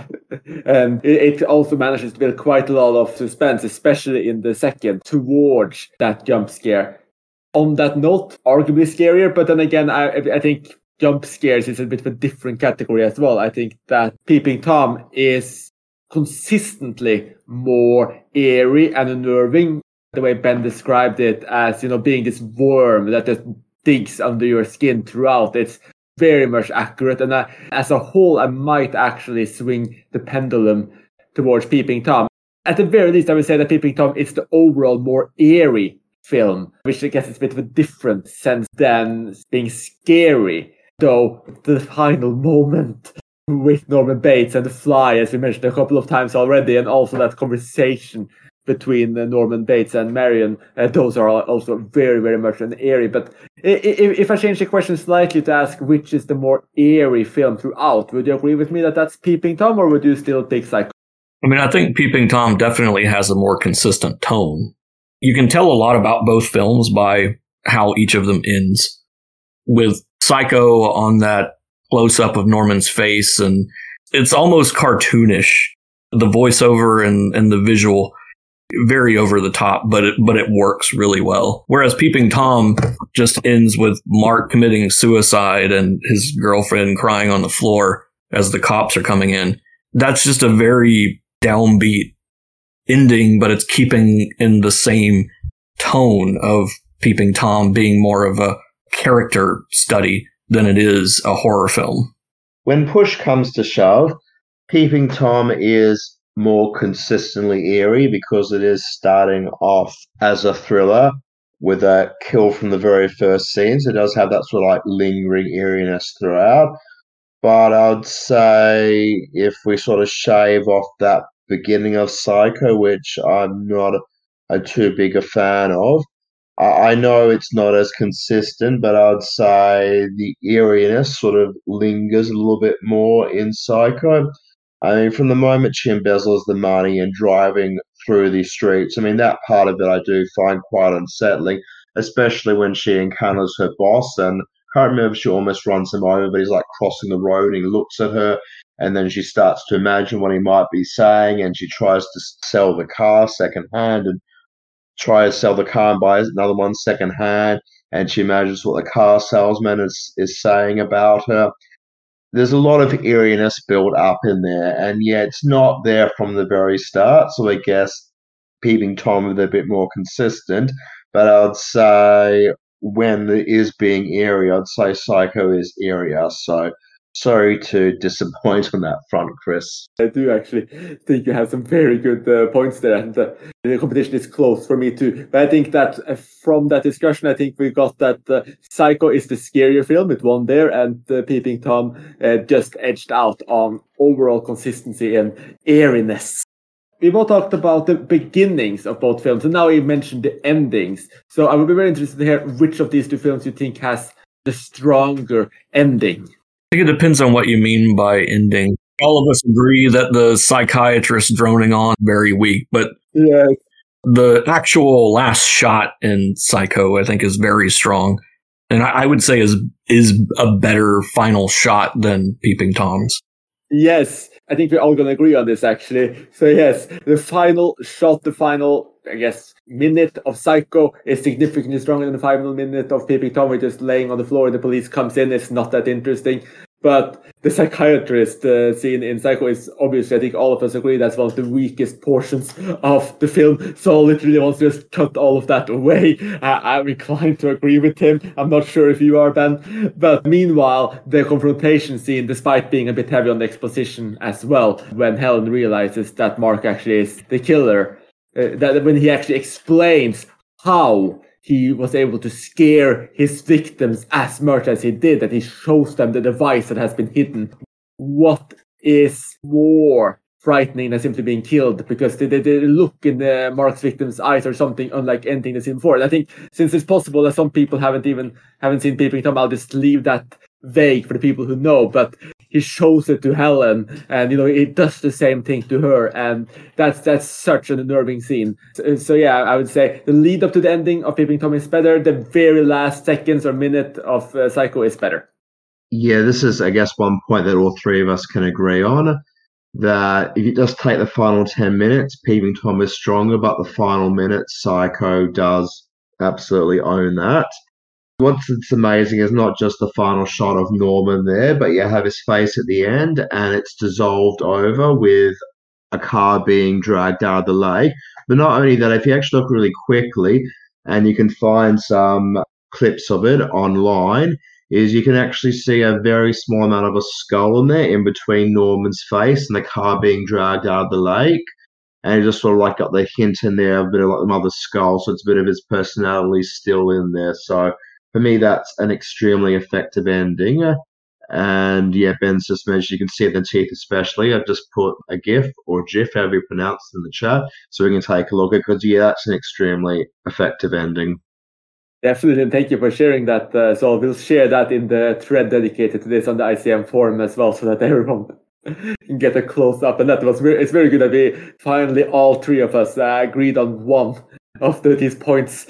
B: And it also manages to build quite a lot of suspense, especially in the second, towards that jump scare. On that note, arguably scarier, but then again, I, I think jump scares is a bit of a different category as well. I think that Peeping Tom is consistently more eerie and unnerving, the way Ben described it as, you know, being this worm that just digs under your skin throughout. It's very much accurate, and I, as a whole, I might actually swing the pendulum towards Peeping Tom. At the very least, I would say that Peeping Tom is the overall more eerie film, which I guess is a bit of a different sense than being scary, though the final moment with Norman Bates and the fly, as we mentioned a couple of times already, and also that conversation between uh, Norman Bates and Marion, uh, those are also very, very much an eerie. But if, if I change the question slightly to ask which is the more eerie film throughout, would you agree with me that that's Peeping Tom, or would you still pick Psycho?
C: I mean, I think Peeping Tom definitely has a more consistent tone. You can tell a lot about both films by how each of them ends. With Psycho on that close-up of Norman's face, and it's almost cartoonish. The voiceover and, and the visual, very over the top, but it but it works really well. Whereas Peeping Tom just ends with Mark committing suicide and his girlfriend crying on the floor as the cops are coming in. That's just a very downbeat ending, but it's keeping in the same tone of Peeping Tom being more of a character study than it is a horror film.
D: When push comes to shove, Peeping Tom is more consistently eerie because it is starting off as a thriller with a kill from the very first scene. So it does have that sort of like lingering eeriness throughout. But I'd say if we sort of shave off that beginning of Psycho, which I'm not a, a too big a fan of, I know it's not as consistent, but I'd say the eeriness sort of lingers a little bit more in Psycho. I mean, from the moment she embezzles the money and driving through the streets, I mean, that part of it I do find quite unsettling, especially when she encounters her boss. And I can't remember if she almost runs him over, but he's like crossing the road and he looks at her, and then she starts to imagine what he might be saying, and she tries to sell the car secondhand and try to sell the car and buy another one secondhand, and she imagines what the car salesman is, is saying about her. There's a lot of eeriness built up in there, and yeah, it's not there from the very start, so I guess Peeping Tom is a bit more consistent, but I'd say when it is being eerie, I'd say Psycho is eerier, so sorry to disappoint on that front, Chris.
B: I do actually think you have some very good uh, points there, and uh, the competition is close for me too. But I think that uh, from that discussion, I think we got that uh, Psycho is the scarier film. It won there, and uh, Peeping Tom uh, just edged out on overall consistency and eeriness. We both talked about the beginnings of both films, and now you mentioned the endings. So I would be very interested to hear which of these two films you think has the stronger ending.
C: I think it depends on what you mean by ending. all of us agree that the psychiatrist droning on very weak, but
B: yeah.
C: the actual last shot in Psycho, I think, is very strong, and I, I would say is is a better final shot than Peeping Tom's.
B: Yes, I think we're all going to agree on this, actually. So yes, the final shot, the final, I guess, minute of Psycho is significantly stronger than the final minute of Peeping Tom. We're just laying on the floor and the police comes in. It's not that interesting. But the psychiatrist uh, scene in Psycho is obviously, I think all of us agree, that's one of the weakest portions of the film. So literally wants to just cut all of that away. I, I'm inclined to agree with him. I'm not sure if you are, Ben. But meanwhile, the confrontation scene, despite being a bit heavy on the exposition as well, when Helen realizes that Mark actually is the killer, uh, that when he actually explains how he was able to scare his victims as much as he did, that he shows them the device that has been hidden. What is more frightening than simply being killed? Because the, the, the look in the Mark's victims' eyes are something unlike anything they've seen before. And I think since it's possible that some people haven't even haven't seen Peeping Tom, I'll just leave that vague for the people who know. But he shows it to Helen, and you know it does the same thing to her, and that's that's such an unnerving scene. So, so yeah, I would say the lead up to the ending of Peeping Tom is better. The very last seconds or minute of uh, Psycho is better.
D: Yeah, this is, I guess, one point that all three of us can agree on. That if you just take the final ten minutes, Peeping Tom is stronger, but the final minutes, Psycho does absolutely own that. What's it's amazing is not just the final shot of Norman there, but you have his face at the end and it's dissolved over with a car being dragged out of the lake. But not only that, if you actually look really quickly, and you can find some clips of it online, is you can actually see a very small amount of a skull in there in between Norman's face and the car being dragged out of the lake. And you just sort of like got the hint in there, a bit of like the mother's skull, so it's a bit of his personality still in there. So for me, that's an extremely effective ending. And yeah, Ben's just mentioned you can see it in the teeth especially. I've just put a GIF or GIF, however you pronounce it, in the chat, so we can take a look at it, because yeah, that's an extremely effective ending.
B: Definitely, and thank you for sharing that. Uh, so we'll share that in the thread dedicated to this on the I C M forum as well, so that everyone can get a close up. And that was very, it's very good that we finally all three of us uh, agreed on one of the, these points.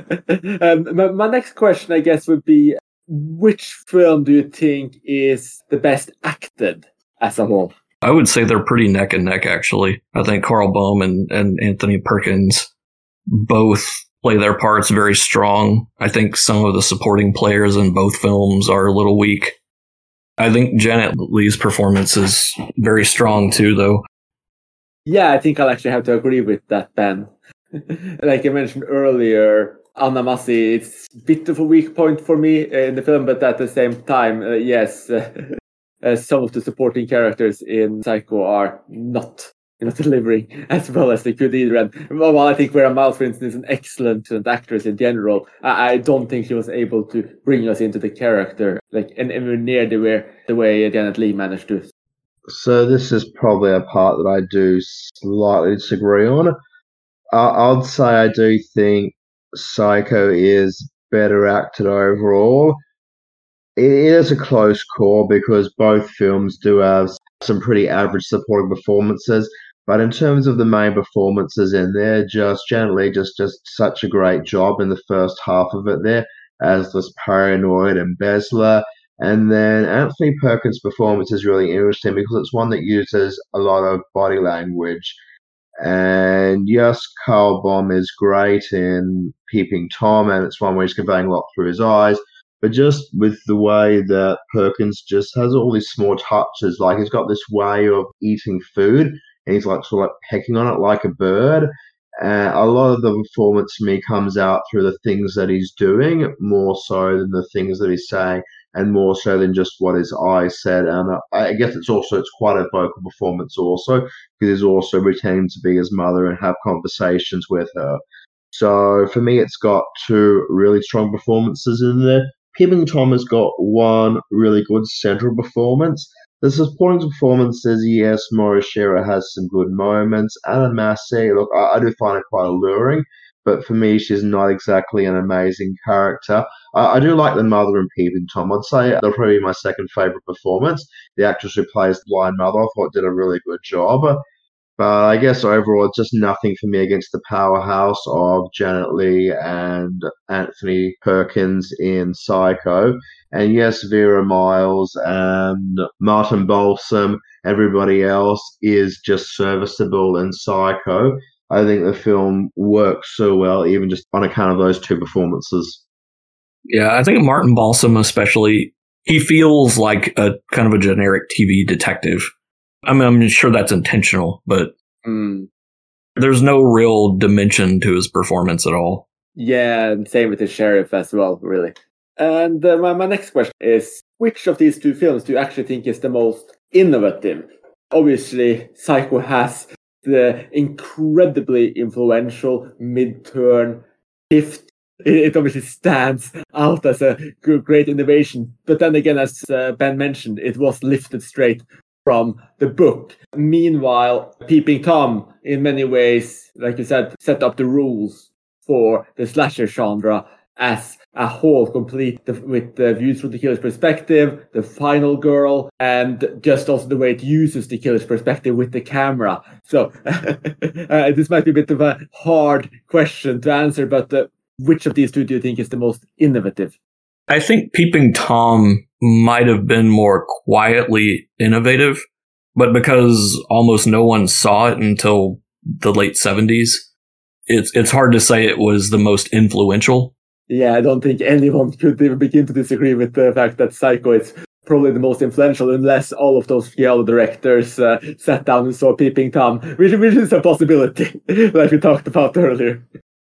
B: um, my, my next question, I guess, would be, which film do you think is the best acted as a whole?
C: I would say they're pretty neck and neck, actually. I think Carl Bohm and, and Anthony Perkins both play their parts very strong. I think some of the supporting players in both films are a little weak. I think Janet Leigh's performance is very strong too, though.
B: Yeah, I think I'll actually have to agree with that, Ben. Like I mentioned earlier, Anna Massi, it's a bit of a weak point for me in the film, but at the same time, uh, yes, uh, uh, some of the supporting characters in Psycho are not, you know, delivering as well as they could either. And well, I think Vera Miles, for instance, is an excellent actress in general. I, I don't think she was able to bring us into the character like anywhere near the way the way Janet Leigh managed to.
D: So this is probably a part that I do slightly disagree on. Uh, I'd say I do think Psycho is better acted overall. It is a close call because both films do have some pretty average supporting performances. But in terms of the main performances in there, just Janet Leigh just does such a great job in the first half of it there, as does Paranoid and Besler. And then Anthony Perkins' performance is really interesting because it's one that uses a lot of body language. And yes, Carl Bohm is great in Peeping Tom, and it's one where he's conveying a lot through his eyes. But just with the way that Perkins just has all these small touches, like he's got this way of eating food, and he's like sort of like pecking on it like a bird. And a lot of the performance for me comes out through the things that he's doing, more so than the things that he's saying, and more so than just what his eyes said. And I guess it's also, it's quite a vocal performance also, because he's also pretending to be his mother and have conversations with her. So for me, it's got two really strong performances in there. Peeping Tom has got one really good central performance. The supporting performances, yes, Maurice Shearer has some good moments. Anna Massey, look, I, I do find it quite alluring, but for me, she's not exactly an amazing character. I, I do like the mother in Peeping Tom. I'd say that'll probably be my second favourite performance. The actress who plays the blind mother, I thought did a really good job. But I guess overall, just nothing for me against the powerhouse of Janet Leigh and Anthony Perkins in Psycho. And yes, Vera Miles and Martin Balsam, everybody else is just serviceable in Psycho. I think the film works so well, even just on account of those two performances.
C: Yeah, I think Martin Balsam especially, he feels like a kind of a generic T V detective. I mean, I'm sure that's intentional, but
B: Mm.
C: there's no real dimension to his performance at all.
B: Yeah, and same with the sheriff as well, really. And uh, my, my next question is, which of these two films do you actually think is the most innovative? Obviously, Psycho has the incredibly influential mid-turn shift. It, it obviously stands out as a g- great innovation. But then again, as uh, Ben mentioned, it was lifted straight from the book. Meanwhile, Peeping Tom, in many ways, like you said, set up the rules for the slasher genre as a whole, complete the, with the views from the killer's perspective, the final girl, and just also the way it uses the killer's perspective with the camera. So uh, this might be a bit of a hard question to answer, but uh, which of these two do you think is the most innovative?
C: I think Peeping Tom might have been more quietly innovative, but because almost no one saw it until the late seventies, it's it's hard to say it was the most influential.
B: Yeah, I don't think anyone could even begin to disagree with the fact that Psycho is probably the most influential, unless all of those giallo directors uh, sat down and saw Peeping Tom, which, which is a possibility, like we talked about earlier.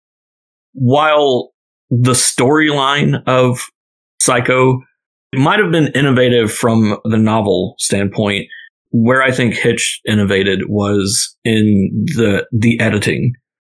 C: While the storyline of Psycho might have been innovative from the novel standpoint, where I think Hitch innovated was in the the editing.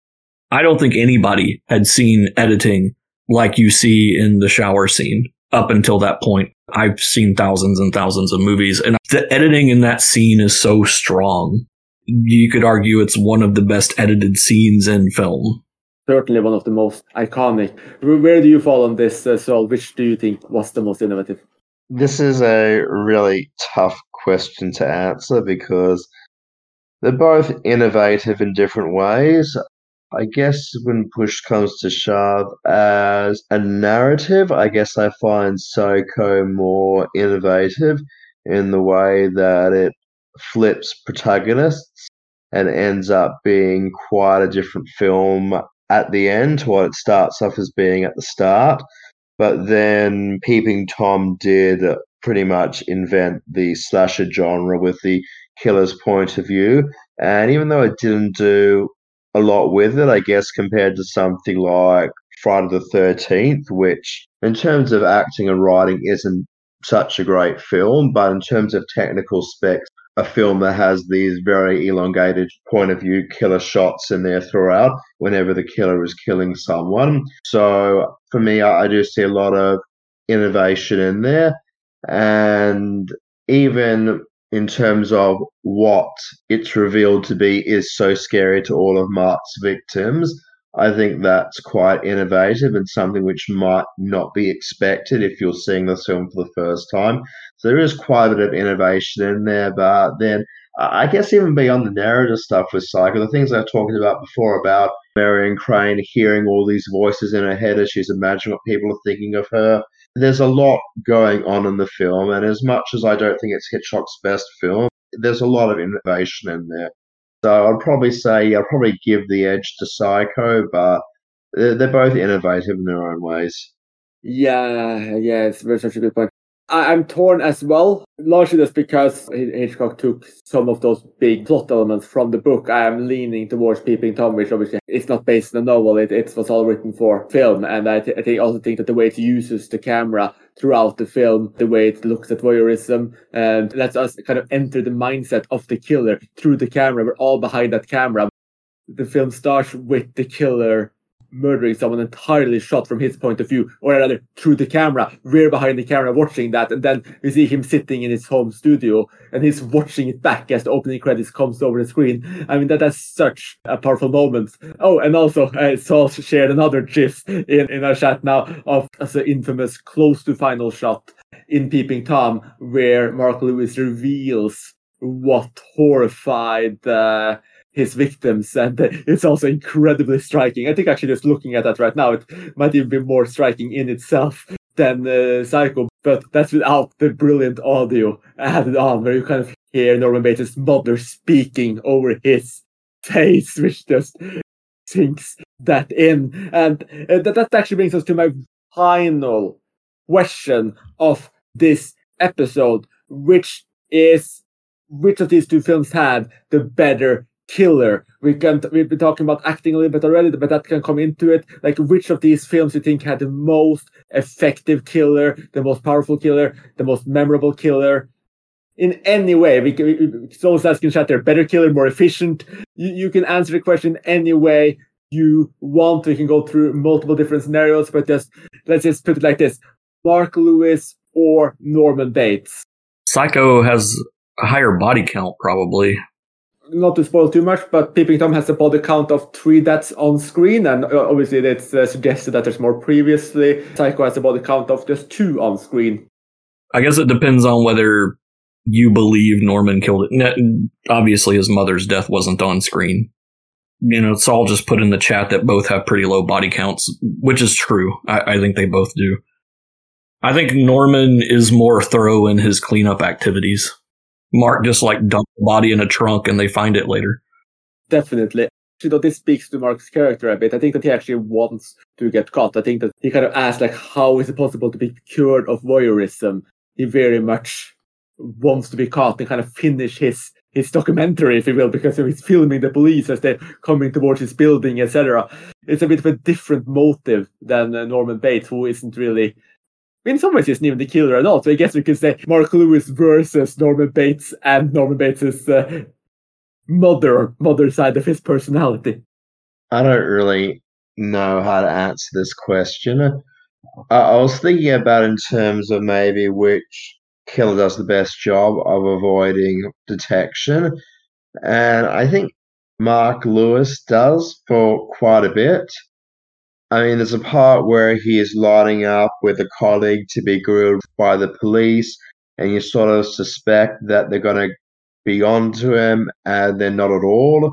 C: I don't think anybody had seen editing like you see in the shower scene up until that point. I've seen thousands and thousands of movies, and the editing in that scene is so strong. You could argue it's one of the best edited scenes in film.
B: Certainly one of the most iconic. Where do you fall on this, uh, Saul? Which do you think was the most innovative?
D: This is a really tough question to answer because they're both innovative in different ways. I guess when push comes to shove as a narrative, I guess I find Psycho more innovative in the way that it flips protagonists and ends up being quite a different film at the end to what it starts off as being at the start. But then Peeping Tom did pretty much invent the slasher genre with the killer's point of view. And even though it didn't do a lot with it, I guess, compared to something like Friday the thirteenth, which in terms of acting and writing isn't such a great film, but in terms of technical specs, a film that has these very elongated point of view killer shots in there throughout whenever the killer is killing someone. So for me, I, I do see a lot of innovation in there. And even in terms of what it's revealed to be is so scary to all of Mark's victims, I think that's quite innovative and something which might not be expected if you're seeing this film for the first time. So there is quite a bit of innovation in there, but then I guess even beyond the narrative stuff with Psycho, the things I talked about before about Marion Crane hearing all these voices in her head as she's imagining what people are thinking of her, there's a lot going on in the film, and as much as I don't think it's Hitchcock's best film, there's a lot of innovation in there. So I'd probably say, yeah, I'd probably give the edge to Psycho, but they're, they're both innovative in their own ways.
B: Yeah, yeah, it's very such a good point. I, I'm torn as well, largely just because Hitchcock took some of those big plot elements from the book. I am leaning towards Peeping Tom, which obviously is not based on a novel. It, it was all written for film, and I, th- I think, also think that the way it uses the camera throughout the film, the way it looks at voyeurism, and lets us kind of enter the mindset of the killer through the camera. We're all behind that camera. The film starts with the killer murdering someone entirely shot from his point of view, or rather through the camera. We're behind the camera watching that, and then we see him sitting in his home studio and he's watching it back as the opening credits comes over the screen. I mean, that that's such a powerful moment. Oh, and also uh, Saul shared another gif in, in our chat now of as an infamous close to final shot in Peeping Tom, where Mark Lewis reveals what horrified uh, his victims, and uh, it's also incredibly striking. I think actually just looking at that right now, it might even be more striking in itself than uh, Psycho, but that's without the brilliant audio added on, where you kind of hear Norman Bates' mother speaking over his face, which just sinks that in. And uh, that, that actually brings us to my final question of this episode, which is which of these two films had the better killer? We can we've been talking about acting a little bit already, but that can come into it. Like, which of these films you think had the most effective killer, the most powerful killer, the most memorable killer? In any way, we can. Someone's asking chat there, better killer, more efficient. You, you can answer the question any way you want. We can go through multiple different scenarios, but just let's just put it like this: Mark Lewis or Norman Bates.
C: Psycho has a higher body count, probably.
B: Not to spoil too much, but Peeping Tom has a body count of three deaths on screen, and obviously it's uh, suggested that there's more previously. Psycho has a body count of just two on screen.
C: I guess it depends on whether you believe Norman killed it. Obviously, his mother's death wasn't on screen. You know, Saul just put in the chat that both have pretty low body counts, which is true. I, I think they both do. I think Norman is more thorough in his cleanup activities. Mark just like dumped the body in a trunk and they find it later.
B: Definitely. You know, this speaks to Mark's character a bit. I think that he actually wants to get caught. I think that he kind of asks, like, how is it possible to be cured of voyeurism? He very much wants to be caught and kind of finish his his documentary, if you will, because he's filming the police as they're coming towards his building, et cetera. It's a bit of a different motive than uh, Norman Bates, who isn't really... In some ways, he isn't even the killer at all. So I guess we could say Mark Lewis versus Norman Bates, and Norman Bates' uh, mother, mother side of his personality.
D: I don't really know how to answer this question. Uh, I was thinking about in terms of maybe which killer does the best job of avoiding detection. And I think Mark Lewis does for quite a bit. I mean, there's a part where he is lining up with a colleague to be grilled by the police, and you sort of suspect that they're going to be onto him, and they're not at all.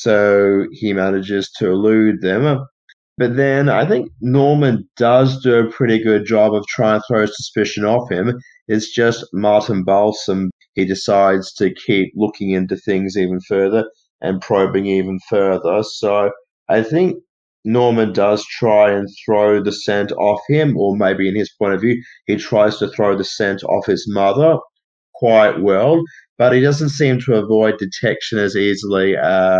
D: So he manages to elude them. But then I think Norman does do a pretty good job of trying to throw suspicion off him. It's just Martin Balsam. He decides to keep looking into things even further and probing even further. So I think Norman does try and throw the scent off him, or maybe in his point of view, he tries to throw the scent off his mother quite well, but he doesn't seem to avoid detection as easily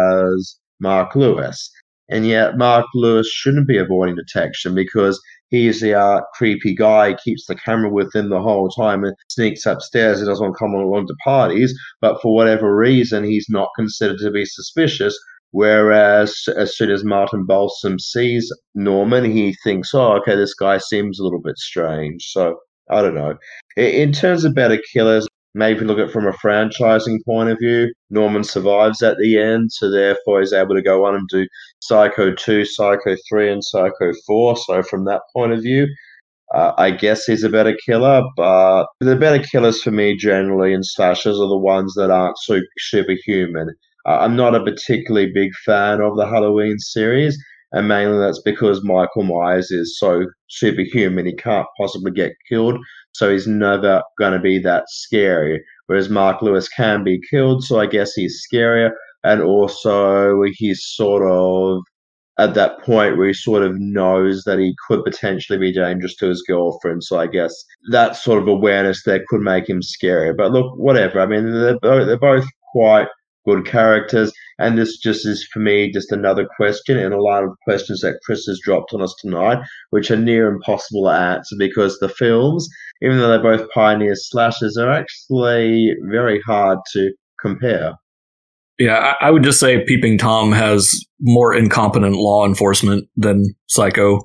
D: as Mark Lewis. And yet Mark Lewis shouldn't be avoiding detection because he's the uh, creepy guy. He keeps the camera with him the whole time and sneaks upstairs. He doesn't want to come along to parties, but for whatever reason, he's not considered to be suspicious. Whereas as soon as Martin Balsam sees Norman, he thinks, oh, okay, this guy seems a little bit strange. So, I don't know. In terms of better killers, maybe look at it from a franchising point of view. Norman survives at the end, so therefore he's able to go on and do Psycho two, Psycho three, and Psycho four. So from that point of view, uh, I guess he's a better killer. But the better killers for me generally in slashers are the ones that aren't super, superhuman. Uh, I'm not a particularly big fan of the Halloween series, and mainly that's because Michael Myers is so superhuman. He can't possibly get killed, so he's never going to be that scary. Whereas Mark Lewis can be killed, so I guess he's scarier, and also he's sort of at that point where he sort of knows that he could potentially be dangerous to his girlfriend, so I guess that sort of awareness there could make him scarier. But look, whatever. I mean, they're both, they're both quite good characters, and this just is for me just another question in a line of questions that Chris has dropped on us tonight, which are near impossible to answer because the films, even though they're both pioneer slashers, are actually very hard to compare.
C: Yeah, I, I would just say Peeping Tom has more incompetent law enforcement than Psycho.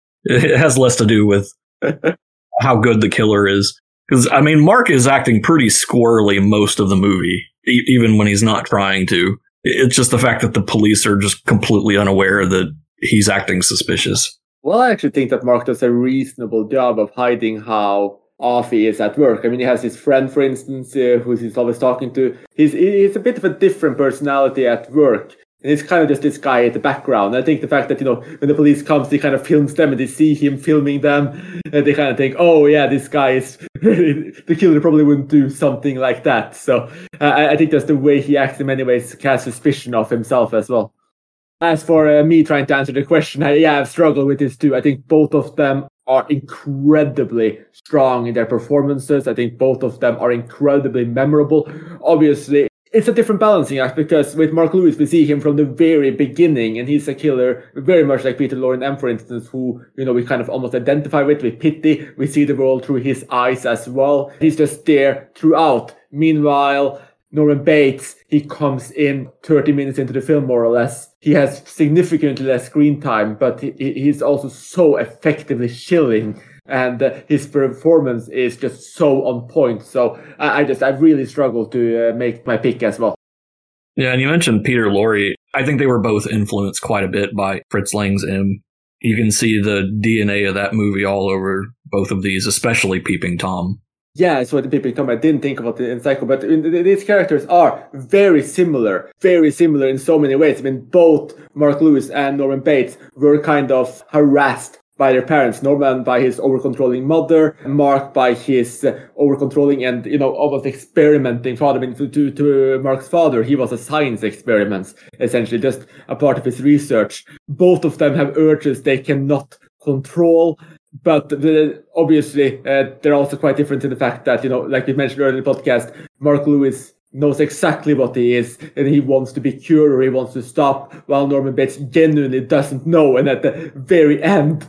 C: It has less to do with how good the killer is. Because, I mean, Mark is acting pretty squirrely most of the movie, e- even when he's not trying to. It's just the fact that the police are just completely unaware that he's acting suspicious.
B: Well, I actually think that Mark does a reasonable job of hiding how off he is at work. I mean, he has his friend, for instance, uh, who he's always talking to. He's, he's a bit of a different personality at work. And it's kind of just this guy at the background. I think the fact that, you know, when the police comes, he kind of films them and they see him filming them. And they kind of think, oh, yeah, this guy is... the killer probably wouldn't do something like that. So uh, I, I think that's the way he acts in many ways, casts suspicion of himself as well. As for uh, me trying to answer the question, I, yeah, I've struggled with this too. I think both of them are incredibly strong in their performances. I think both of them are incredibly memorable. Obviously, it's a different balancing act because with Mark Lewis, we see him from the very beginning, and he's a killer very much like Peter Lorre M, for instance, who, you know, we kind of almost identify with, with pity. We see the world through his eyes as well. He's just there throughout. Meanwhile, Norman Bates, he comes in thirty minutes into the film, more or less. He has significantly less screen time, but he, he's also so effectively chilling. And uh, his performance is just so on point. So I, I just, I really struggled to uh, make my pick as well.
C: Yeah, and you mentioned Peter Lorre. I think they were both influenced quite a bit by Fritz Lang's M. You can see the D N A of that movie all over both of these, especially Peeping Tom.
B: Yeah, it's what the Peeping Tom, I didn't think about it in Psycho, but these characters are very similar, very similar in so many ways. I mean, both Mark Lewis and Norman Bates were kind of harassed by their parents. Norman by his over-controlling mother, Mark by his uh, over-controlling and, you know, almost experimenting father. I mean, to, to, to Mark's father, he was a science experiment, essentially, just a part of his research. Both of them have urges they cannot control, but the, obviously, uh, they're also quite different in the fact that, you know, like we mentioned earlier in the podcast, Mark Lewis knows exactly what he is, and he wants to be cured or he wants to stop, while Norman Bates genuinely doesn't know. And at the very end,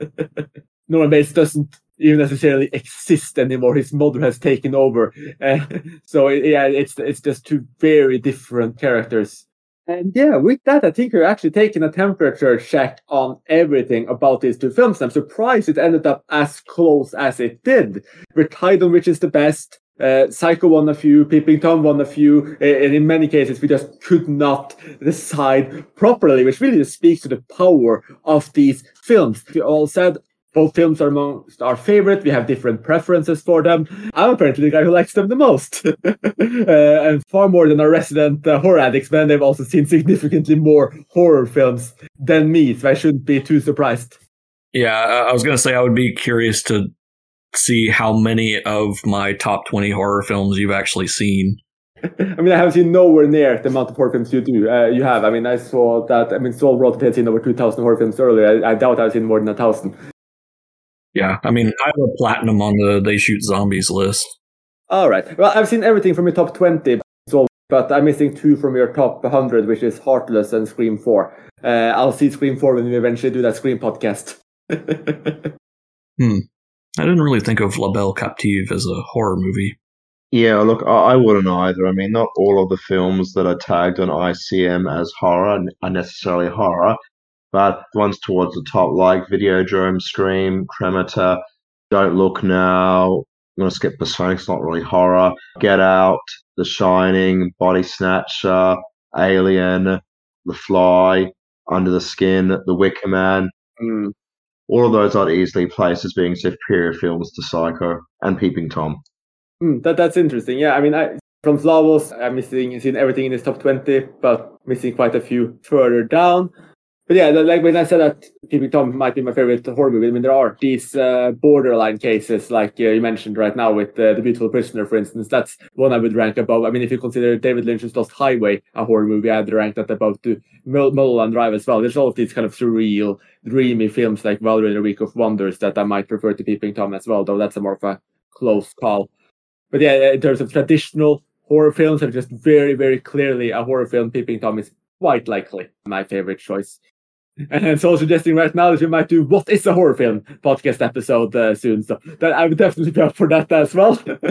B: Norman Bates doesn't even necessarily exist anymore. His mother has taken over. Uh, so yeah, it's it's just two very different characters. And yeah, with that, I think we're actually taking a temperature check on everything about these two films. I'm surprised it ended up as close as it did. We're tied on which is the best. Uh, Psycho won a few, Peeping Tom won a few, and in many cases we just could not decide properly, which really just speaks to the power of these films. We all said both films are amongst our favorite. We have different preferences for them. I'm apparently the guy who likes them the most. uh, and far more than our resident uh, horror addicts, but they've also seen significantly more horror films than me, so I shouldn't be too surprised.
C: Yeah, I was going to say I would be curious to see how many of my top twenty horror films you've actually seen.
B: I mean, I have seen nowhere near the amount of horror films you do. Uh, you have. I mean, I saw that. I mean, Saul wrote had seen over two thousand horror films earlier. I, I doubt I've seen more than a thousand.
C: Yeah, I mean, I have a platinum on the They Shoot Zombies list.
B: All right. Well, I've seen everything from your top twenty, but I'm missing two from your top one hundred, which is Heartless and Scream four. Uh, I'll see Scream four when we eventually do that Scream podcast.
C: hmm. I didn't really think of La Belle Captive as a horror movie.
D: Yeah, look, I, I wouldn't either. I mean, not all of the films that are tagged on I C M as horror are necessarily horror, but the ones towards the top, like Videodrome, Scream, Cremator, Don't Look Now, I'm going to skip The Sonic's not really horror, Get Out, The Shining, Body Snatcher, Alien, The Fly, Under the Skin, The Wicker Man.
B: Mm.
D: All of those I'd easily place as being superior films to Psycho and Peeping Tom.
B: Mm, that that's interesting. Yeah, I mean, I, from Slavos, I'm missing seen everything in his top twenty, but missing quite a few further down. But yeah, like when I said that Peeping Tom might be my favorite horror movie, I mean, there are these uh, borderline cases, like uh, you mentioned right now with uh, The Beautiful Prisoner, for instance. That's one I would rank above. I mean, if you consider David Lynch's Lost Highway a horror movie, I'd rank that above to Mul- Mulholland Drive as well. There's all of these kind of surreal, dreamy films like Valkyrie and the Week of Wonders that I might prefer to Peeping Tom as well, though that's a more of a close call. But yeah, in terms of traditional horror films, are just very, very clearly a horror film. Peeping Tom is quite likely my favorite choice. And so suggesting right now that we might do What is a Horror Film podcast episode uh, soon. So that I would definitely be up for that as well.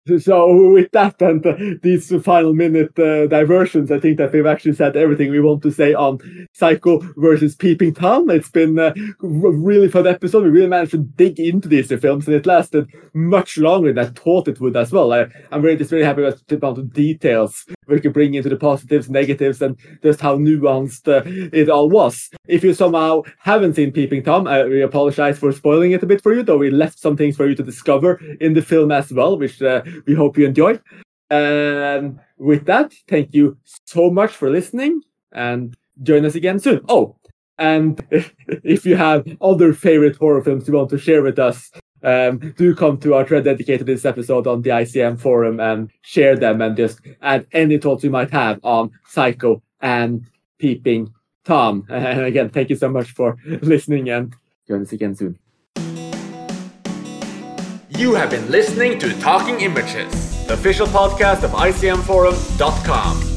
B: So with that and uh, these final minute uh, diversions, I think that we've actually said everything we want to say on Psycho versus Peeping Tom. It's been a really fun episode. We really managed to dig into these two films, and it lasted much longer than I thought it would as well. I, I'm really just really happy with the amount of details we could bring into the positives, negatives, and just how nuanced uh, it all was. If you somehow haven't seen Peeping Tom, uh, we apologize for spoiling it a bit for you, though we left some things for you to discover in the film as well, which uh, we hope you enjoy. And with that, thank you so much for listening, and join us again soon. Oh, and if you have other favorite horror films you want to share with us, um, do come to our thread dedicated to this episode on the I C M forum and share them, and just add any thoughts you might have on Psycho and Peeping Tom. And again, thank you so much for listening, and join us again soon.
A: You have been listening to Talking Images, the official podcast of I C M forum dot com.